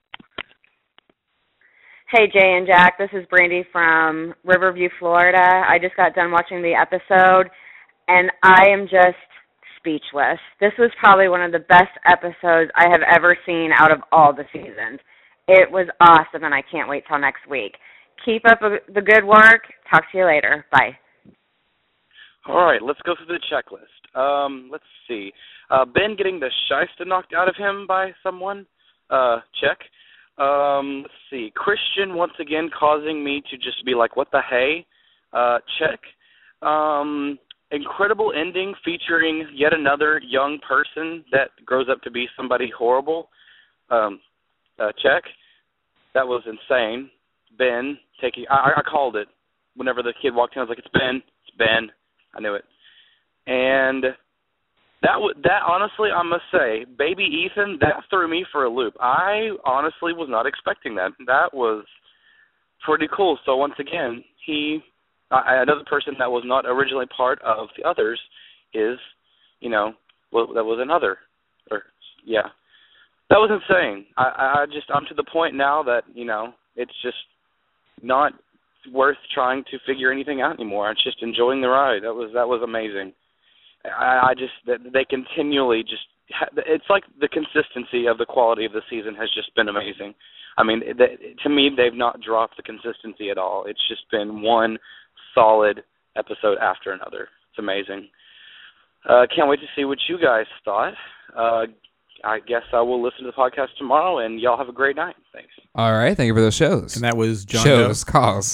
Hey, Jay and Jack, this is Brandy from Riverview, Florida. I just got done watching the episode, and I am just speechless. This was probably one of the best episodes I have ever seen out of all the seasons. It was awesome, and I can't wait till next week. Keep up the good work. Talk to you later. Bye. All right, let's go through the checklist. Let's see. Ben getting the shysta knocked out of him by someone. Check. Let's see. Christian once again causing me to just be like, what the hey? Check. Incredible ending featuring yet another young person that grows up to be somebody horrible. Check. That was insane. Ben taking, I called it. Whenever the kid walked in, I was like, it's Ben. It's Ben. I knew it. And that honestly, I must say, baby Ethan, that threw me for a loop. I honestly was not expecting that. That was pretty cool. So once again, another person that was not originally part of the others is, that was another. That was insane. I'm to the point now that, it's just not worth trying to figure anything out anymore. It's just enjoying the ride. That was amazing. They continually it's like the consistency of the quality of the season has just been amazing. I mean, to me, they've not dropped the consistency at all. It's just been one solid episode after another. It's amazing. Can't wait to see what you guys thought. I guess I will listen to the podcast tomorrow, and y'all have a great night. Thanks. All right. Thank you for those shows. And that was John shows, Doe. calls.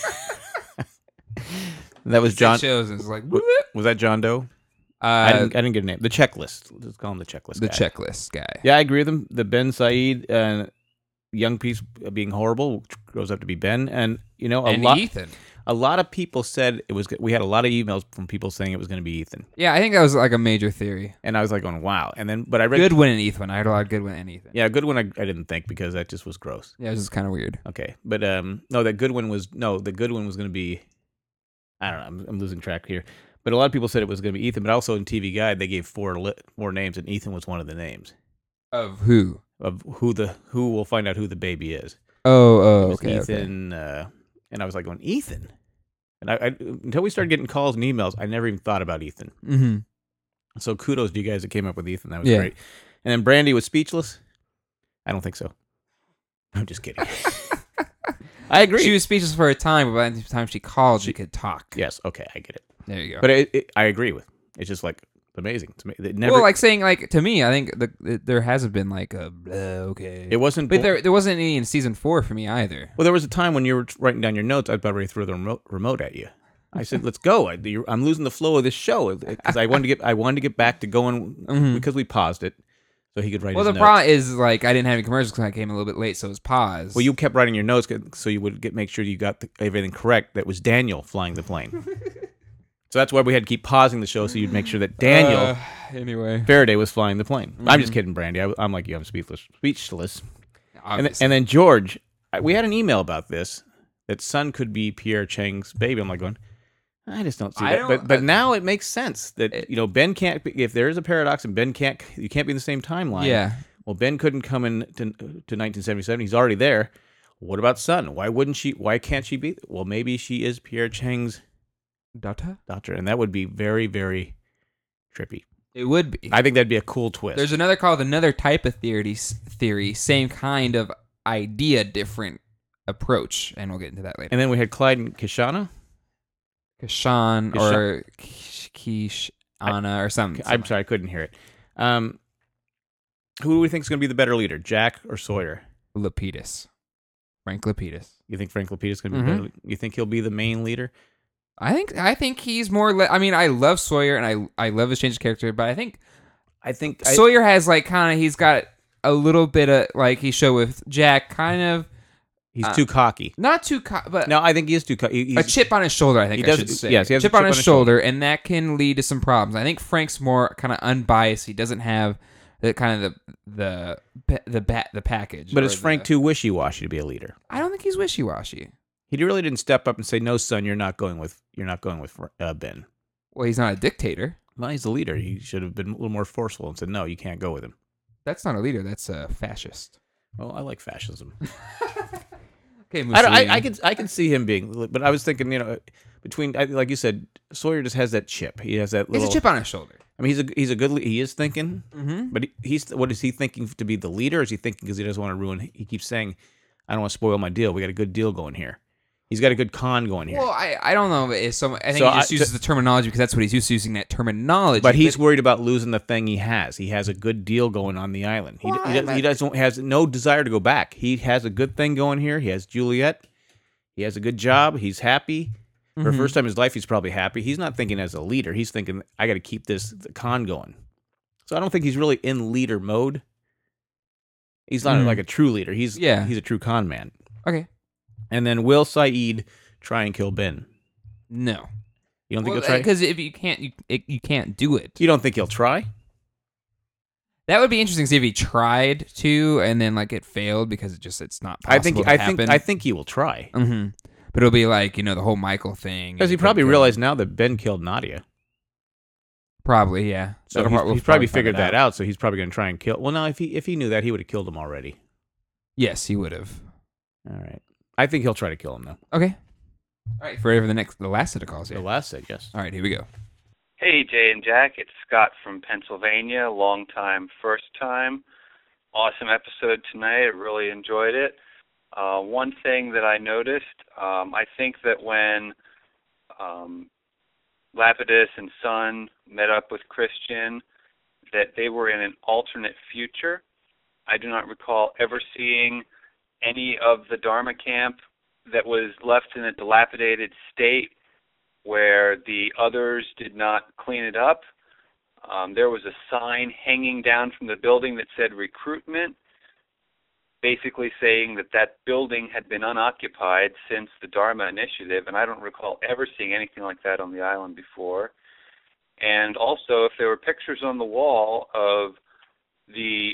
That was John. Shows, and it's like, was that John Doe? I didn't get a name. The checklist. Let's call him the checklist guy. The checklist guy. Yeah, I agree with him. The Ben Said young piece being horrible grows up to be Ben, and Ethan. A lot of people said it was. We had a lot of emails from people saying it was going to be Ethan. Yeah, I think that was like a major theory. And I was like going, wow. And then, but I read Goodwin and Ethan. I heard a lot of Goodwin and Ethan. Yeah, Goodwin I didn't think because that just was gross. Yeah, it was just kind of weird. Okay, but the Goodwin was going to be. I don't know. I'm losing track here. But a lot of people said it was going to be Ethan. But also in TV Guide they gave four names, and Ethan was one of the names. Of who? Of who will find out who the baby is. Oh, okay. Ethan, okay. And I was like going, Ethan? And I until we started getting calls and emails, I never even thought about Ethan. Mm-hmm. So kudos to you guys that came up with Ethan. That was great. And then Brandy was speechless? I don't think so. I'm just kidding. I agree. She was speechless for a time, but by the time she called, she could talk. Yes, okay, I get it. There you go. But I agree with. It's just like amazing. It never, well, like saying to me, I think there hasn't been like a okay. It wasn't, but there wasn't any in season 4 for me either. Well, there was a time when you were writing down your notes. I was about ready to throw the remote at you. I said, "Let's go." I'm losing the flow of this show because I wanted to get back to going because we paused it so he could write. Well, his the notes. problem is like I didn't have any commercials because I came a little bit late, so it was paused. Well, you kept writing your notes so you would make sure you got everything correct. That was Daniel flying the plane. So that's why we had to keep pausing the show so you'd make sure that Daniel Faraday was flying the plane. I'm just kidding, Brandy. I'm like you. I'm speechless. And then George, we had an email about this that Sun could be Pierre Chang's baby. I'm like going, I just don't see that. But now it makes sense that Ben can't. If there is a paradox and Ben can't, you can't be in the same timeline. Yeah. Well, Ben couldn't come in to 1977. He's already there. What about Sun? Why wouldn't she? Why can't she be? Well, maybe she is Pierre Chang's daughter, and that would be very, very trippy. It would be. I think that'd be a cool twist. There's another called Another Type of Theory, same kind of idea, different approach, and we'll get into that later. And then we had Clyde and Kishana. Kishan or Kishana or something. I'm sorry, I couldn't hear it. Who do we think is going to be the better leader, Jack or Sawyer? Lapidus. Frank Lapidus. You think Frank Lapidus is going to be better? You think he'll be the main leader? I think he's more. I love Sawyer, and I love his change of character, but I think Sawyer has like kind of he's got a little bit of like he showed with Jack, kind of. He's too cocky. Not too cocky, but no, I think he is too cocky. A chip on his shoulder. I think I should say. Yes, he has a chip on his shoulder, and that can lead to some problems. I think Frank's more kind of unbiased. He doesn't have the kind of the package. But is Frank too wishy-washy to be a leader? I don't think he's wishy-washy. He really didn't step up and say, "No, son, you're not going with Ben." Well, he's not a dictator. Well, he's the leader. He should have been a little more forceful and said, "No, you can't go with him." That's not a leader. That's a fascist. Well, I like fascism. Okay, I can see him being, but I was thinking, between like you said, Sawyer just has that chip. He has that little. It's a chip on his shoulder. I mean, he's a good. He is thinking, but what is he thinking to be the leader? Or is he thinking because he doesn't want to ruin? He keeps saying, "I don't want to spoil my deal. We got a good deal going here." He's got a good con going here. Well, I don't know. I think he just uses the terminology because that's what he's used to using that terminology. But he's worried about losing the thing he has. He has a good deal going on the island. He has no desire to go back. He has a good thing going here. He has Juliet. He has a good job. He's happy. For the first time in his life, he's probably happy. He's not thinking as a leader. He's thinking, I got to keep the con going. So I don't think he's really in leader mode. He's not like a true leader. He's a true con man. Okay. And then will Saeed try and kill Ben? No. You don't think he'll try? Because if you can't, you can't do it. You don't think he'll try? That would be interesting to see if he tried to and then like it failed because it's not possible to happen. I think he will try. Mm-hmm. But it'll be like, the whole Michael thing. Because he probably realized now that Ben killed Nadia. Probably, yeah. So he's probably figured that out. So he's probably going to try and kill. Well, no, if he knew that, he would have killed him already. Yes, he would have. All right. I think he'll try to kill him though. Okay. All right. Ready for the last set of calls here. The last set, yes. All right, here we go. Hey, Jay and Jack. It's Scott from Pennsylvania. Long time, first time. Awesome episode tonight. I really enjoyed it. One thing that I noticed, I think that when Lapidus and Sun met up with Christian, that they were in an alternate future. I do not recall ever seeing any of the Dharma camp that was left in a dilapidated state where the others did not clean it up. There was a sign hanging down from the building that said recruitment, basically saying that building had been unoccupied since the Dharma Initiative, and I don't recall ever seeing anything like that on the island before. And also, if there were pictures on the wall of the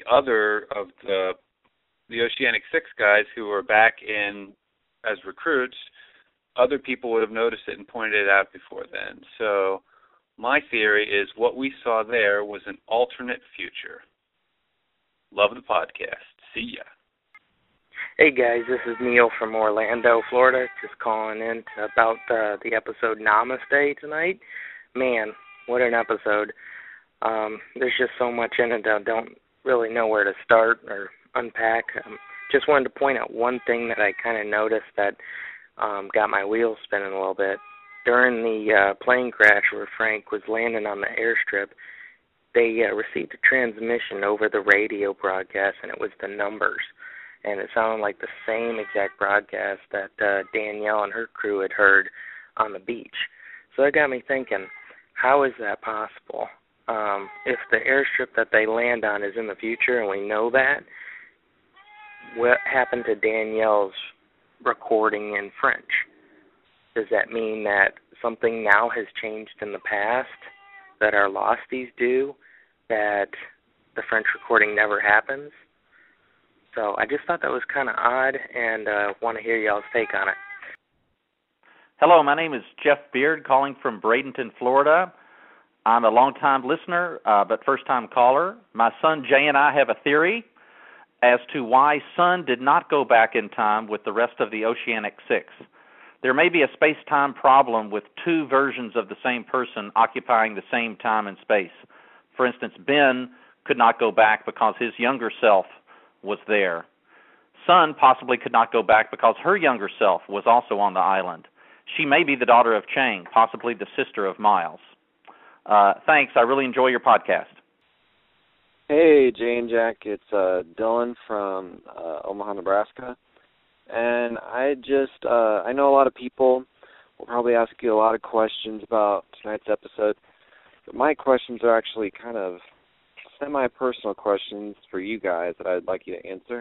Oceanic 6 guys who were back in as recruits, other people would have noticed it and pointed it out before then. So my theory is what we saw there was an alternate future. Love the podcast. See ya. Hey guys, this is Neil from Orlando, Florida, just calling in about the episode Namaste tonight. Man, what an episode. There's just so much in it that I don't really know where to start or unpack. Just wanted to point out one thing that I kind of noticed that got my wheels spinning a little bit. During the plane crash where Frank was landing on the airstrip, they received a transmission over the radio broadcast, and it was the numbers. And it sounded like the same exact broadcast that Danielle and her crew had heard on the beach. So that got me thinking, how is that possible? If the airstrip that they land on is in the future and we know that, what happened to Danielle's recording in French? Does that mean that something now has changed in the past, that our losties do, that the French recording never happens? So I just thought that was kind of odd and want to hear y'all's take on it. Hello, my name is Jeff Beard, calling from Bradenton, Florida. I'm a long-time listener, but first-time caller. My son Jay and I have a theory as to why Sun did not go back in time with the rest of the Oceanic 6. There may be a space-time problem with two versions of the same person occupying the same time and space. For instance, Ben could not go back because his younger self was there. Sun possibly could not go back because her younger self was also on the island. She may be the daughter of Chang, possibly the sister of Miles. Thanks. I really enjoy your podcast. Hey, Jay and Jack. It's Dylan from Omaha, Nebraska. And I know a lot of people will probably ask you a lot of questions about tonight's episode. But my questions are actually kind of semi-personal questions for you guys that I'd like you to answer.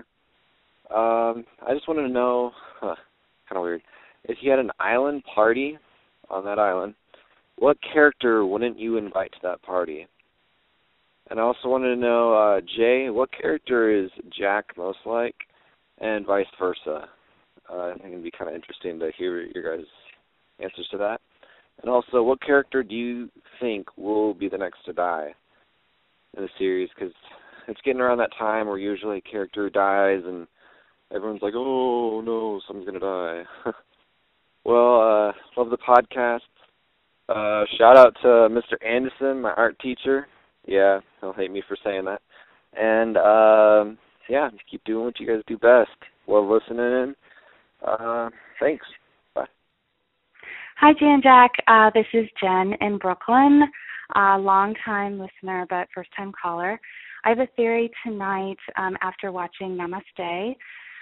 I just wanted to know, kind of weird, if you had an island party on that island, what character wouldn't you invite to that party? And I also wanted to know, Jay, what character is Jack most like, and vice versa? I think it'd be kind of interesting to hear your guys' answers to that. And also, what character do you think will be the next to die in the series? Because it's getting around that time where usually a character dies and everyone's like, oh, no, someone's going to die. Well, love the podcast. Shout out to Mr. Anderson, my art teacher. Yeah, he'll hate me for saying that. And, yeah, just keep doing what you guys do best. Love listening in. Thanks. Bye. Hi, Jay and Jack. This is Jen in Brooklyn. Long-time listener, but first-time caller. I have a theory tonight after watching Namaste.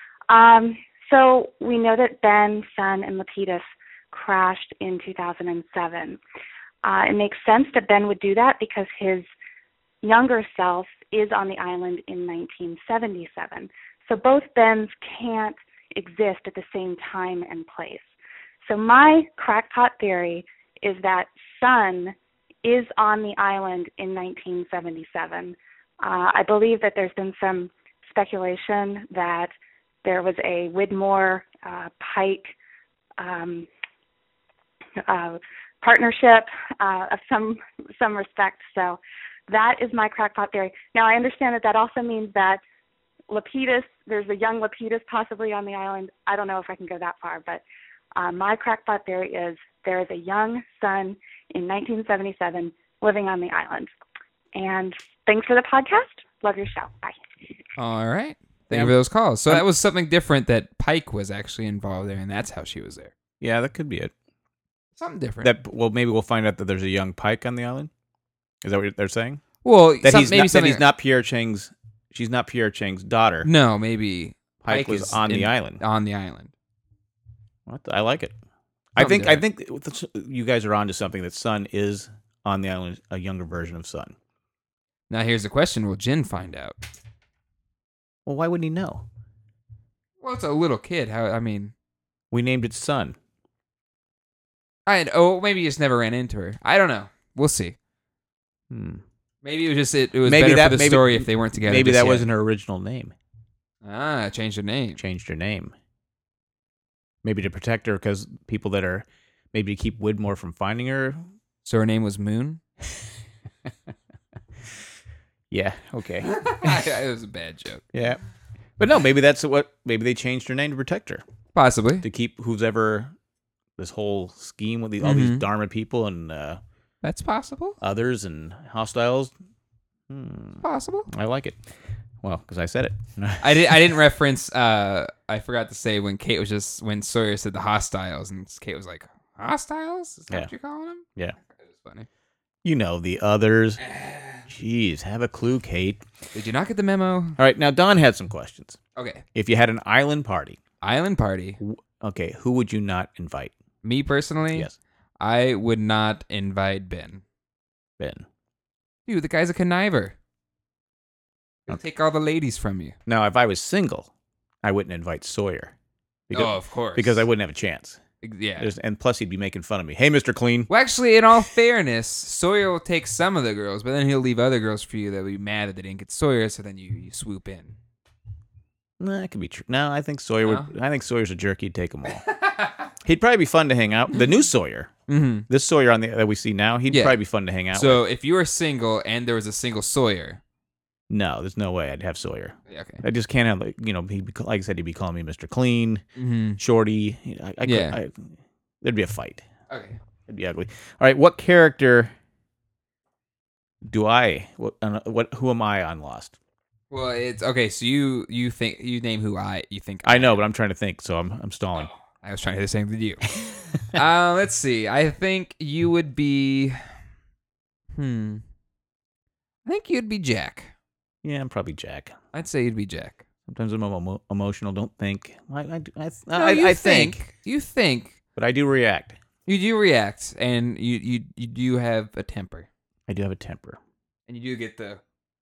So we know that Ben, Sun, and Lapidus crashed in 2007. It makes sense that Ben would do that because his younger self is on the island in 1977. So both Bens can't exist at the same time and place. So my crackpot theory is that Sun is on the island in 1977. I believe that there's been some speculation that there was a Widmore Pike partnership of some respect. So that is my crackpot theory. Now I understand that also means that Lapidus, there's a young Lapidus possibly on the island. I don't know if I can go that far, but my crackpot theory is there is a young Sun in 1977 living on the island. And thanks for the podcast. Love your show. Bye. All right. Thank you for those calls. So that was something different, that Pike was actually involved there, and that's how she was there. Yeah, that could be it. Something different. Maybe we'll find out that there's a young Pike on the island. Is that what they're saying? Well, that he's not Pierre Chang's. She's not Pierre Chang's daughter. No, maybe Pike was on the island. On the island. What? I like it. I think you guys are onto something. That Sun is on the island, a younger version of Sun. Now here's the question: will Jin find out? Well, why wouldn't he know? Well, it's a little kid. We named it Sun. Maybe he just never ran into her. I don't know. We'll see. Maybe it was just it was maybe better for the story if they weren't together. Maybe that wasn't her original name. Changed her name. Changed her name. Maybe to protect her, because people that are maybe to keep Widmore from finding her. So her name was Moon. Yeah. Okay. It was a bad joke. Yeah, but no. Maybe that's what. Maybe they changed her name to protect her. Possibly to keep who's ever this whole scheme with all these Dharma people and. That's possible. Others and hostiles. Possible. I like it. Well, because I said it. I didn't reference. I forgot to say when Sawyer said the hostiles, and Kate was like, "Hostiles? Is that what you're calling them?" Yeah. It was funny. You know the others. Jeez, have a clue, Kate. Did you not get the memo? All right, now Don had some questions. Okay. If you had an island party. Okay, who would you not invite? Me personally? Yes. I would not invite Ben. Dude, the guy's a conniver. He'll take all the ladies from you. Now, if I was single, I wouldn't invite Sawyer. Of course. Because I wouldn't have a chance. Yeah. And plus, he'd be making fun of me. Hey, Mr. Clean. Well, actually, in all fairness, Sawyer will take some of the girls, but then he'll leave other girls for you that will be mad that they didn't get Sawyer, so then you swoop in. No, that could be true. No, I think Sawyer would. I think Sawyer's a jerk. He'd take them all. He'd probably be fun to hang out. The new Sawyer, this Sawyer that we see now, he'd probably be fun to hang out with. So if you were single and there was a single Sawyer. No, there's no way I'd have Sawyer. Yeah, okay. I just can't have, like I said, he'd be calling me Mr. Clean, Shorty. There'd be a fight. Okay. It'd be ugly. All right, what character do I, who am I on Lost? Well, it's okay. So you name who you think. I know, but I'm trying to think, so I'm stalling. I was trying to do the same with you. Let's see. I think you would be. I think you'd be Jack. Yeah, I'm probably Jack. I'd say you'd be Jack. Sometimes I'm emotional. Don't think. I think. You think. But I do react. You do react, and you do have a temper. I do have a temper. And you do get the.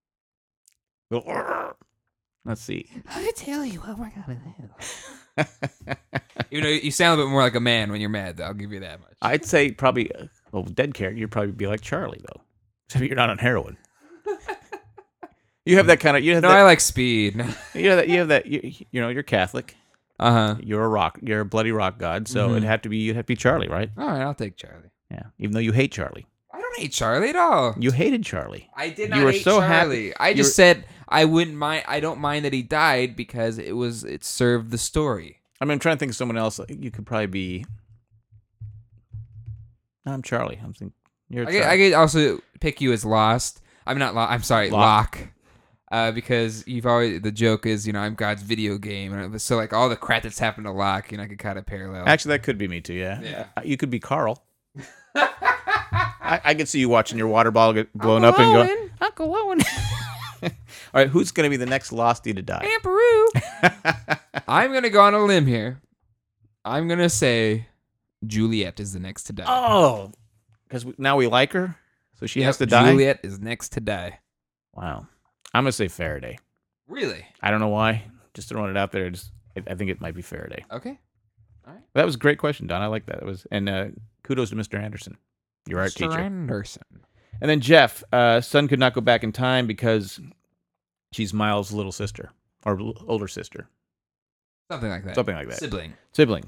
Let's see. I tell you what we're gonna do. Even though you sound a bit more like a man when you're mad, though, I'll give you that much. I'd say probably, dead character, you'd probably be like Charlie, though. Except you're not on heroin. You have that kind of. I like speed. You have that. You're Catholic. You're a bloody rock god, so you'd have to be Charlie, right? All right, I'll take Charlie. Yeah, even though you hate Charlie. I don't hate Charlie at all. You hated Charlie. I did not hate Charlie. I just said I wouldn't mind. I don't mind that he died because it served the story. I mean, I'm trying to think of someone else. You could probably be. No, I'm Charlie. I'm thinking you're. I could also pick you as Lost. I'm not. I'm sorry, Locke. Because you've always the joke is I'm God's video game, and so like all the crap that's happened to Locke, I could kind of parallel. Actually, that could be me too. Yeah. You could be Carl. I could see you watching your water bottle get blown up and go, Uncle Owen. All right, who's going to be the next Losty to die? Aunt Peru. I'm going to go on a limb here. I'm going to say Juliet is the next to die. Oh, because now we like her, so she has to die? Juliet is next to die. Wow. I'm going to say Faraday. Really? I don't know why. Just throwing it out there. I think it might be Faraday. Okay. All right. That was a great question, Don. I like that. And kudos to Mr. Anderson, your art teacher. Mr. Anderson. And then Jeff, son could not go back in time because she's Miles' little sister or older sister. Something like that. Sibling.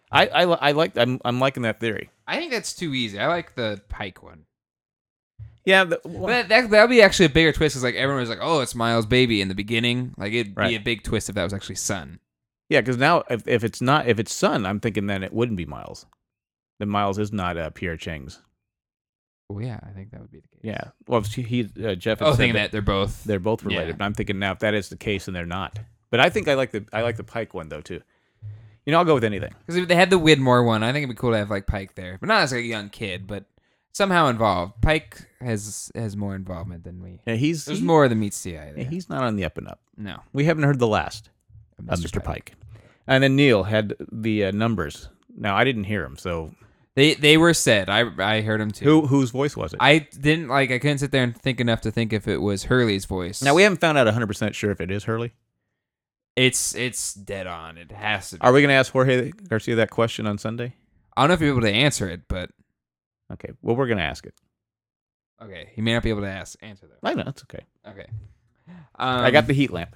I'm liking that theory. I think that's too easy. I like the Pike one. Yeah, but that'll be actually a bigger twist. Because like everyone was like, "Oh, it's Miles' baby" in the beginning. Like it'd be a big twist if that was actually son. Yeah, because now if it's son, I'm thinking then it wouldn't be Miles. Then Miles is not Pierre Chang's. Well, yeah, I think that would be the case. Yeah, well, Jeff. Thinking that they're both related. Yeah. But I'm thinking now if that is the case, and they're not. But I think I like the Pike one though too. I'll go with anything. Because if they had the Widmore one, I think it'd be cool to have like Pike there, but not as like a young kid, but somehow involved. Pike has more involvement than we. Yeah, there's more than meets the eye there. Yeah, he's not on the up and up. No, we haven't heard the last of Mr. Pike. And then Neil had the numbers. Now I didn't hear him, so they were said. I heard him too. Whose voice was it? I didn't I couldn't sit there and think enough to think if it was Hurley's voice. Now we haven't found out 100% sure if it is Hurley. It's dead on. It has to be. Are we going to ask Jorge Garcia that question on Sunday? I don't know if you'll be able to answer it, but okay. Well, we're going to ask it. Okay, he may not be able to answer that. I know, that's okay. Okay. I got the heat lamp.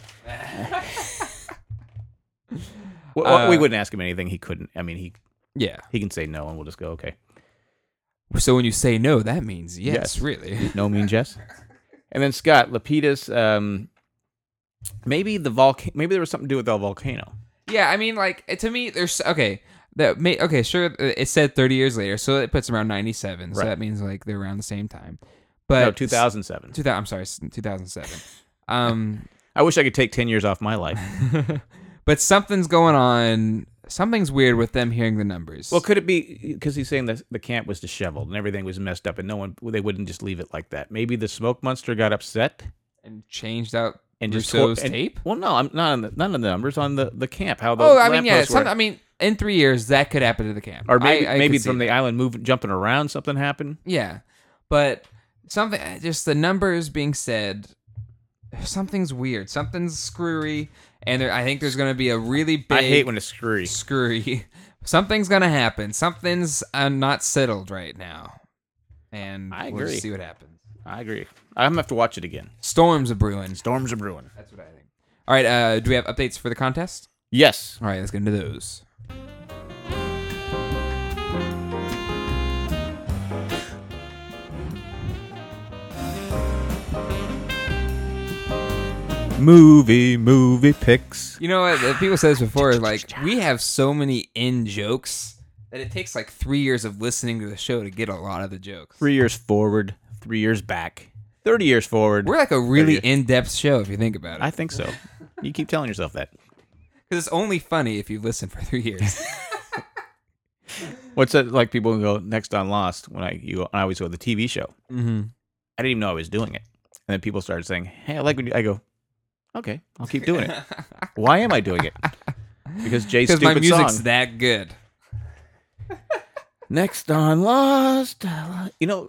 Well, we wouldn't ask him anything he couldn't. I mean, he can say no, and we'll just go okay. So when you say no, that means yes. Really. No means yes. And then Scott Lapidus. Maybe there was something to do with the volcano. Yeah, I mean, like to me, there's sure. It said 30 years later, so it puts them around 97. Right. So that means like they're around the same time. But no, 2007. I'm sorry, 2007. I wish I could take 10 years off my life. But something's going on. Something's weird with them hearing the numbers. Well, could it be because he's saying that the camp was disheveled and everything was messed up, and they wouldn't just leave it like that? Maybe the smoke monster got upset and changed out and Rousseau's tape. Well, no, I'm not on the numbers on the camp. How the in 3 years that could happen to the camp, or maybe from the island jumping around, something happened. Yeah, but something just the numbers being said. Something's weird. Something's screwy. And I think there's going to be a really big... I hate when it's screwy. Screwy. Something's going to happen. Something's not settled right now. And I agree. We'll just see what happens. I agree. I'm going to have to watch it again. Storms are brewing. That's what I think. All right, do we have updates for the contest? Yes. All right, let's get into those. Movie picks. You know what? People said this before, like, we have so many in-jokes that it takes like 3 years of listening to the show to get a lot of the jokes. 3 years forward, 3 years back. 30 years forward. We're like a really in-depth show if you think about it. I think so. You keep telling yourself that. Because it's only funny if you listen for 3 years. What's that like? People go next on Lost when I always go to the TV show. Mm-hmm. I didn't even know I was doing it, and then people started saying, "Hey, I like when you." I go, "Okay, I'll keep doing it." Why am I doing it? Because Jay's stupid my music's song. that good. Next on Lost, you know.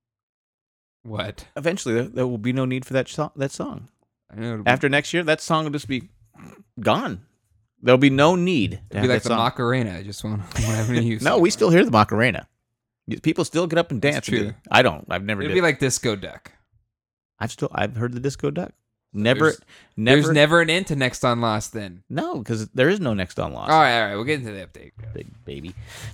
What? Eventually, there will be no need for that song. I know After next year, that song will just be gone. There'll be no need to it'll have be like that the song. Macarena. I just won't have any use. No, we still hear the Macarena. People still get up and dance. true. I don't. I've never. It'd did. be like Disco Duck. I've heard the Disco Duck. Never. There's never an end to Next on Lost. Then no, because there is no Next on Lost. all right. We'll get into the update. Big baby.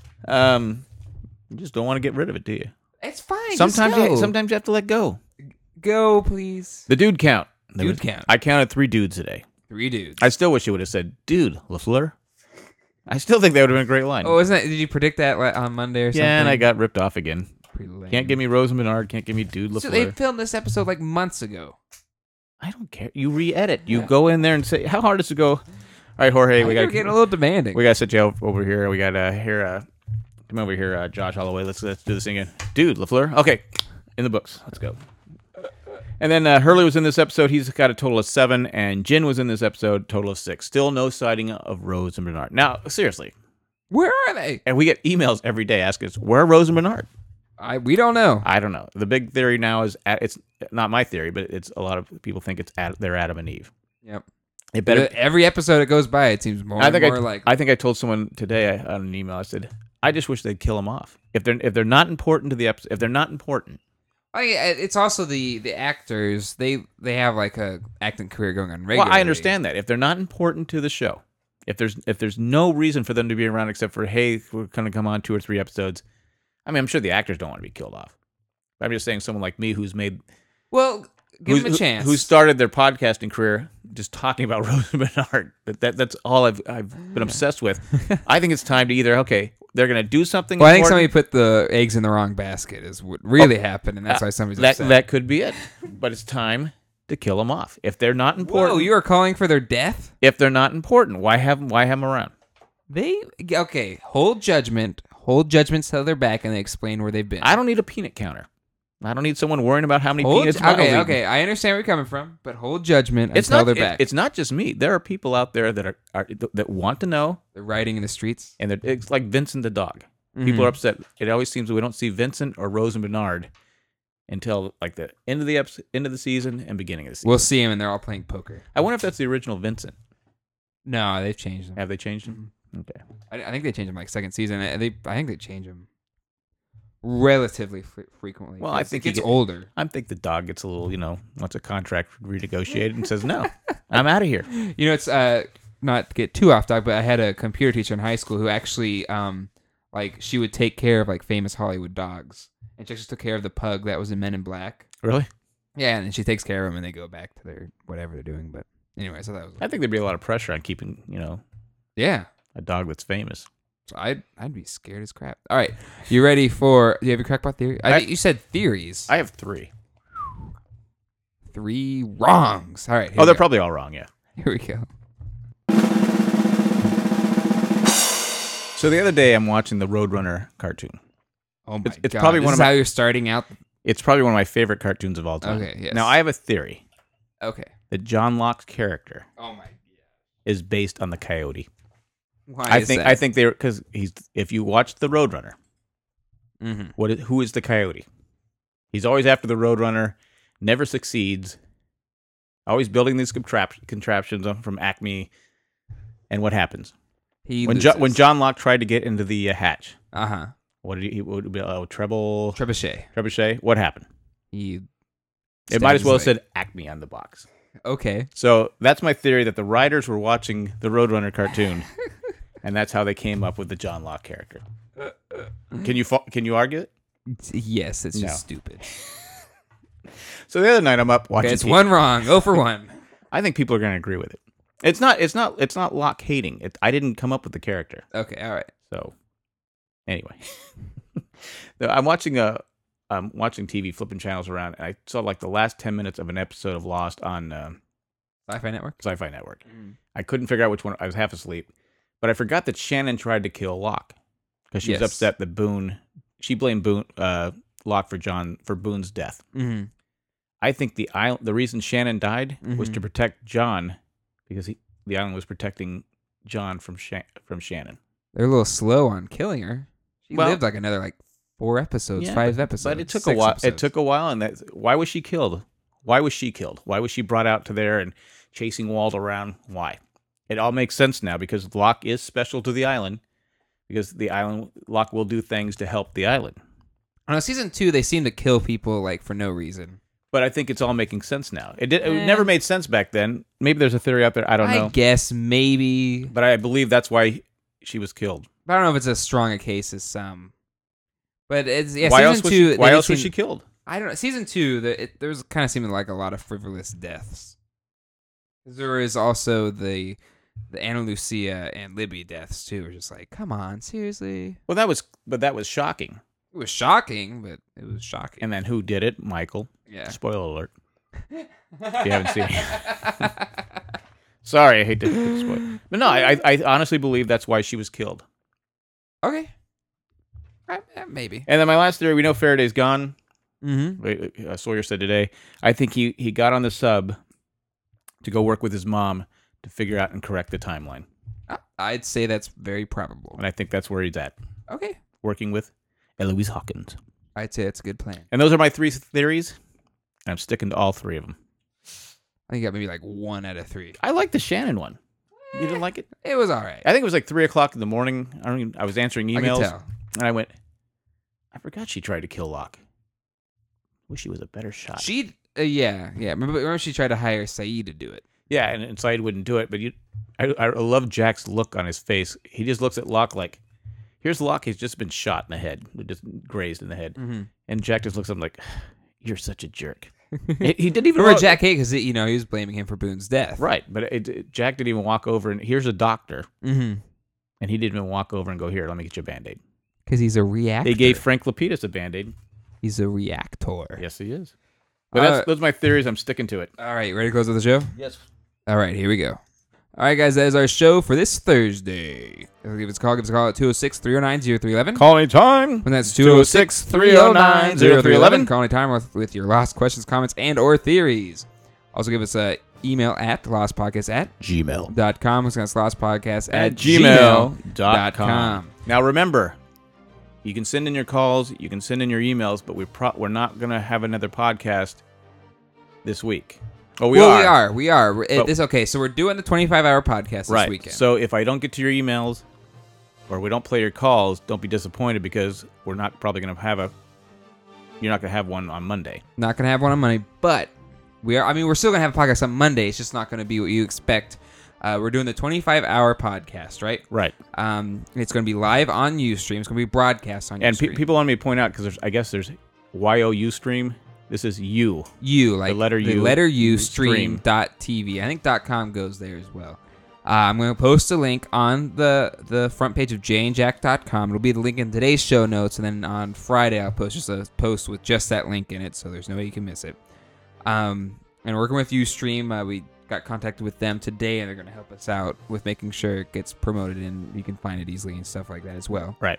You just don't want to get rid of it, do you? It's fine. Sometimes just go. sometimes you have to let go. Go, please. The dude count. Count. I counted 3 dudes today. 3 dudes. I still wish you would have said, "Dude, LaFleur." I still think that would have been a great line. Oh, isn't that? Did you predict that on Monday or something? Yeah, and I got ripped off again. Pretty lame. Can't give me Rose and Bernard. Can't give me Dude LaFleur. So they filmed this episode like months ago. I don't care. You re-edit. You go in there and say, "How hard is it to go?" All right, Jorge, we got getting a little demanding. We got to sit you over here. We got here. Come over here, Josh Holloway. Let's do this thing again. Dude, LaFleur. Okay, in the books. Let's go. And then Hurley was in this episode. He's got a total of 7, and Jin was in this episode, total of 6. Still no sighting of Rose and Bernard. Now, seriously, where are they? And we get emails every day asking us, "Where are Rose and Bernard?" We don't know. I don't know. The big theory now is it's not my theory, but it's a lot of people think they're Adam and Eve. Yep. It better every episode it goes by, it seems more and more like. I think I told someone today on an email. I said, "I just wish they'd kill them off. If they're not important to the episode, if they're not important." It's also the actors. They have like a acting career going on regularly. Well, I understand that. If they're not important to the show, if there's no reason for them to be around except for, hey, we're going to come on 2 or 3 episodes. I mean, I'm sure the actors don't want to be killed off. But I'm just saying, someone like me who's made give them a chance. Who started their podcasting career just talking about Rose and Bernard. That's all I've been obsessed with. I think it's time to either they're going to do something. Well, I think somebody put the eggs in the wrong basket is what really happened, and that's why somebody's upset. That could be it. But it's time to kill them off. If they're not important. Whoa, you are calling for their death? If they're not important, why have them around? Hold judgment till they're back and they explain where they've been. I don't need a peanut counter. I don't need someone worrying about how many peanuts. Okay. I understand where you're coming from, but hold judgment until they're back. It's not just me. There are people out there that that want to know. They're riding in the streets, and it's like Vincent the dog. People are upset. It always seems we don't see Vincent or Rose and Bernard until like the end of the season and beginning of the season. We'll see him, and they're all playing poker. I wonder if that's the original Vincent. No, they've changed him. Have they changed him? Okay. I think they changed him like second season. I think they change him relatively frequently. Well, I think he gets older. I think the dog gets a little, wants a contract renegotiated and says, "No, I'm out of here." It's not to get too off topic, but I had a computer teacher in high school who actually she would take care of like famous Hollywood dogs, and she just took care of the pug that was in Men in Black. Really? Yeah, and then she takes care of them, and they go back to their whatever they're doing. But anyway, so that was. I think there'd be a lot of pressure on keeping, Yeah. a dog that's famous. So I'd be scared as crap. All right, you ready for? Do you have your crackpot theory? I think you said theories. I have 3. 3 wrongs. All right. They're probably all wrong. Yeah. Here we go. So the other day, I'm watching the Roadrunner cartoon. Oh my it's god! Probably this one is of how you're starting out. It's probably one of my favorite cartoons of all time. Okay. Yes. Now I have a theory. Okay. That John Locke's character. Oh my god. Is based on the Coyote. Why I is think that? I think they're because if you watch the Roadrunner, mm-hmm. Who is the Coyote? He's always after the Roadrunner, never succeeds, always building these contraptions from Acme, and what happens? When John Locke tried to get into the hatch, what did he? What would be trebuchet? What happened? It might as well have said Acme on the box. Okay. So that's my theory that the writers were watching the Roadrunner cartoon, and that's how they came up with the John Locke character. Can you argue it? Yes, it's just stupid. So the other night I'm up watching. Okay, it's one wrong. 0 for 1. I think people are going to agree with it. It's not Locke hating. I didn't come up with the character. Okay, all right. So anyway, I'm watching watching TV, flipping channels around, and I saw like the last 10 minutes of an episode of Lost on Sci-Fi Network. Sci-Fi Network. I couldn't figure out which one. I was half asleep, but I forgot that Shannon tried to kill Locke because she was upset that Boone. She blamed Locke for Boone's death. Mm-hmm. I think the reason Shannon died was to protect John, because the island was protecting John from Shannon. They're a little slow on killing her. She lived like another 4 episodes, 5 episodes. But it took a while. Episodes. It took a while, and why was she killed? Why was she killed? Why was she brought out to there and chasing Walt around? Why? It all makes sense now, because Locke is special to the island, because Locke will do things to help the island. On season 2, they seem to kill people for no reason. But I think it's all making sense now. It never made sense back then. Maybe there's a theory out there. I don't know. I guess maybe. But I believe that's why she was killed. But I don't know if it's as strong a case as some. But it's why else was she killed? I don't know. Season 2, there was kind of seeming like a lot of frivolous deaths. There is also the Ana Lucia and Libby deaths too. We're just like, come on, seriously. Well, that was shocking. It was shocking, but it was shocking. And then who did it? Michael. Yeah. Spoiler alert. If you haven't seen it. Sorry, I hate to spoil. But no, I honestly believe that's why she was killed. Okay. Maybe. And then my last theory, we know Faraday's gone. Mm-hmm. Sawyer said today. I think he got on the sub to go work with his mom to figure out and correct the timeline. I'd say that's very probable. And I think that's where he's at. Okay. Working with Eloise Hawkins. I'd say it's a good plan. And those are my 3 theories. And I'm sticking to all 3 of them. I think I got maybe 1 out of 3. I like the Shannon one. You didn't like it? It was all right. I think it was 3 o'clock in the morning. I was answering emails. I could tell. And I went, I forgot she tried to kill Locke. Wish she was a better shot. Yeah. Remember she tried to hire Saeed to do it. Yeah, and Saeed wouldn't do it. But I love Jack's look on his face. He just looks at Locke like, here's Locke. He's just been shot in the head, just grazed in the head. Mm-hmm. And Jack just looks at him like, you're such a jerk. He didn't even. Remember Jack Hay, because he was blaming him for Boone's death. Right, but Jack didn't even walk over and here's a doctor. Mm-hmm. And he didn't even walk over and go, here, let me get you a Band-Aid. Because he's a reactor. They gave Frank Lapidus a Band-Aid. He's a reactor. Yes, he is. But those are my theories. I'm sticking to it. All right, ready to close with the show? Yes. All right, here we go. All right, guys, that is our show for this Thursday. Give us a call at 206-309-0311. Call anytime. And that's 206-309-0311. Call anytime with your lost questions, comments, and or theories. Also, give us an email at lostpodcast@gmail.com. That's lostpodcast@gmail.com. Now, remember, you can send in your calls, you can send in your emails, but we're not going to have another podcast this week. Oh, we are. It's okay. So we're doing the 25-hour podcast this weekend. So if I don't get to your emails or we don't play your calls, don't be disappointed, because we're not probably going to have you're not going to have one on Monday. Not going to have one on Monday, but we're still going to have a podcast on Monday. It's just not going to be what you expect. We're doing the 25-hour podcast, right? Right. It's going to be live on Ustream. It's going to be broadcast on Ustream. And people want me to point out, because I guess there's YO Ustream. This is U. Like the letter U, stream.tv. I think .com goes there as well. I'm going to post a link on the front page of jayandjack.com. It'll be the link in today's show notes, and then on Friday I'll post just a post with just that link in it, so there's no way you can miss it. And working with Ustream, we got contacted with them today, and they're going to help us out with making sure it gets promoted and you can find it easily and stuff like that as well. Right.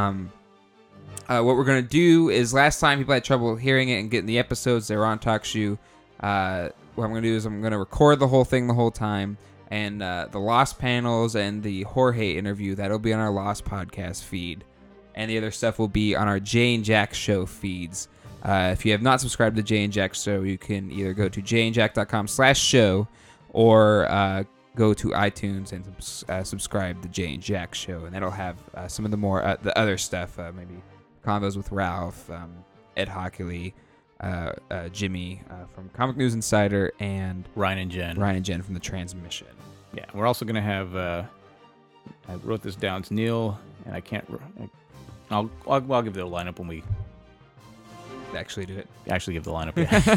What we're going to do is, last time people had trouble hearing it and getting the episodes, they were on TalkShoe. What I'm going to do is I'm going to record the whole thing the whole time, and the Lost panels and the Jorge interview, that'll be on our Lost podcast feed. And the other stuff will be on our Jay and Jack show feeds. If you have not subscribed to Jay and Jack show, you can either go to jayandjack.com/show or go to iTunes and subscribe to Jay and Jack show, and that'll have some of the more the other stuff, maybe convos with Ralph, Ed Hockley, Jimmy from Comic News Insider, and Ryan and Jen from The Transmission. Yeah, we're also going to have, I wrote this down, it's Neil, and I can't, I'll give the lineup when we actually do it. Actually give the lineup,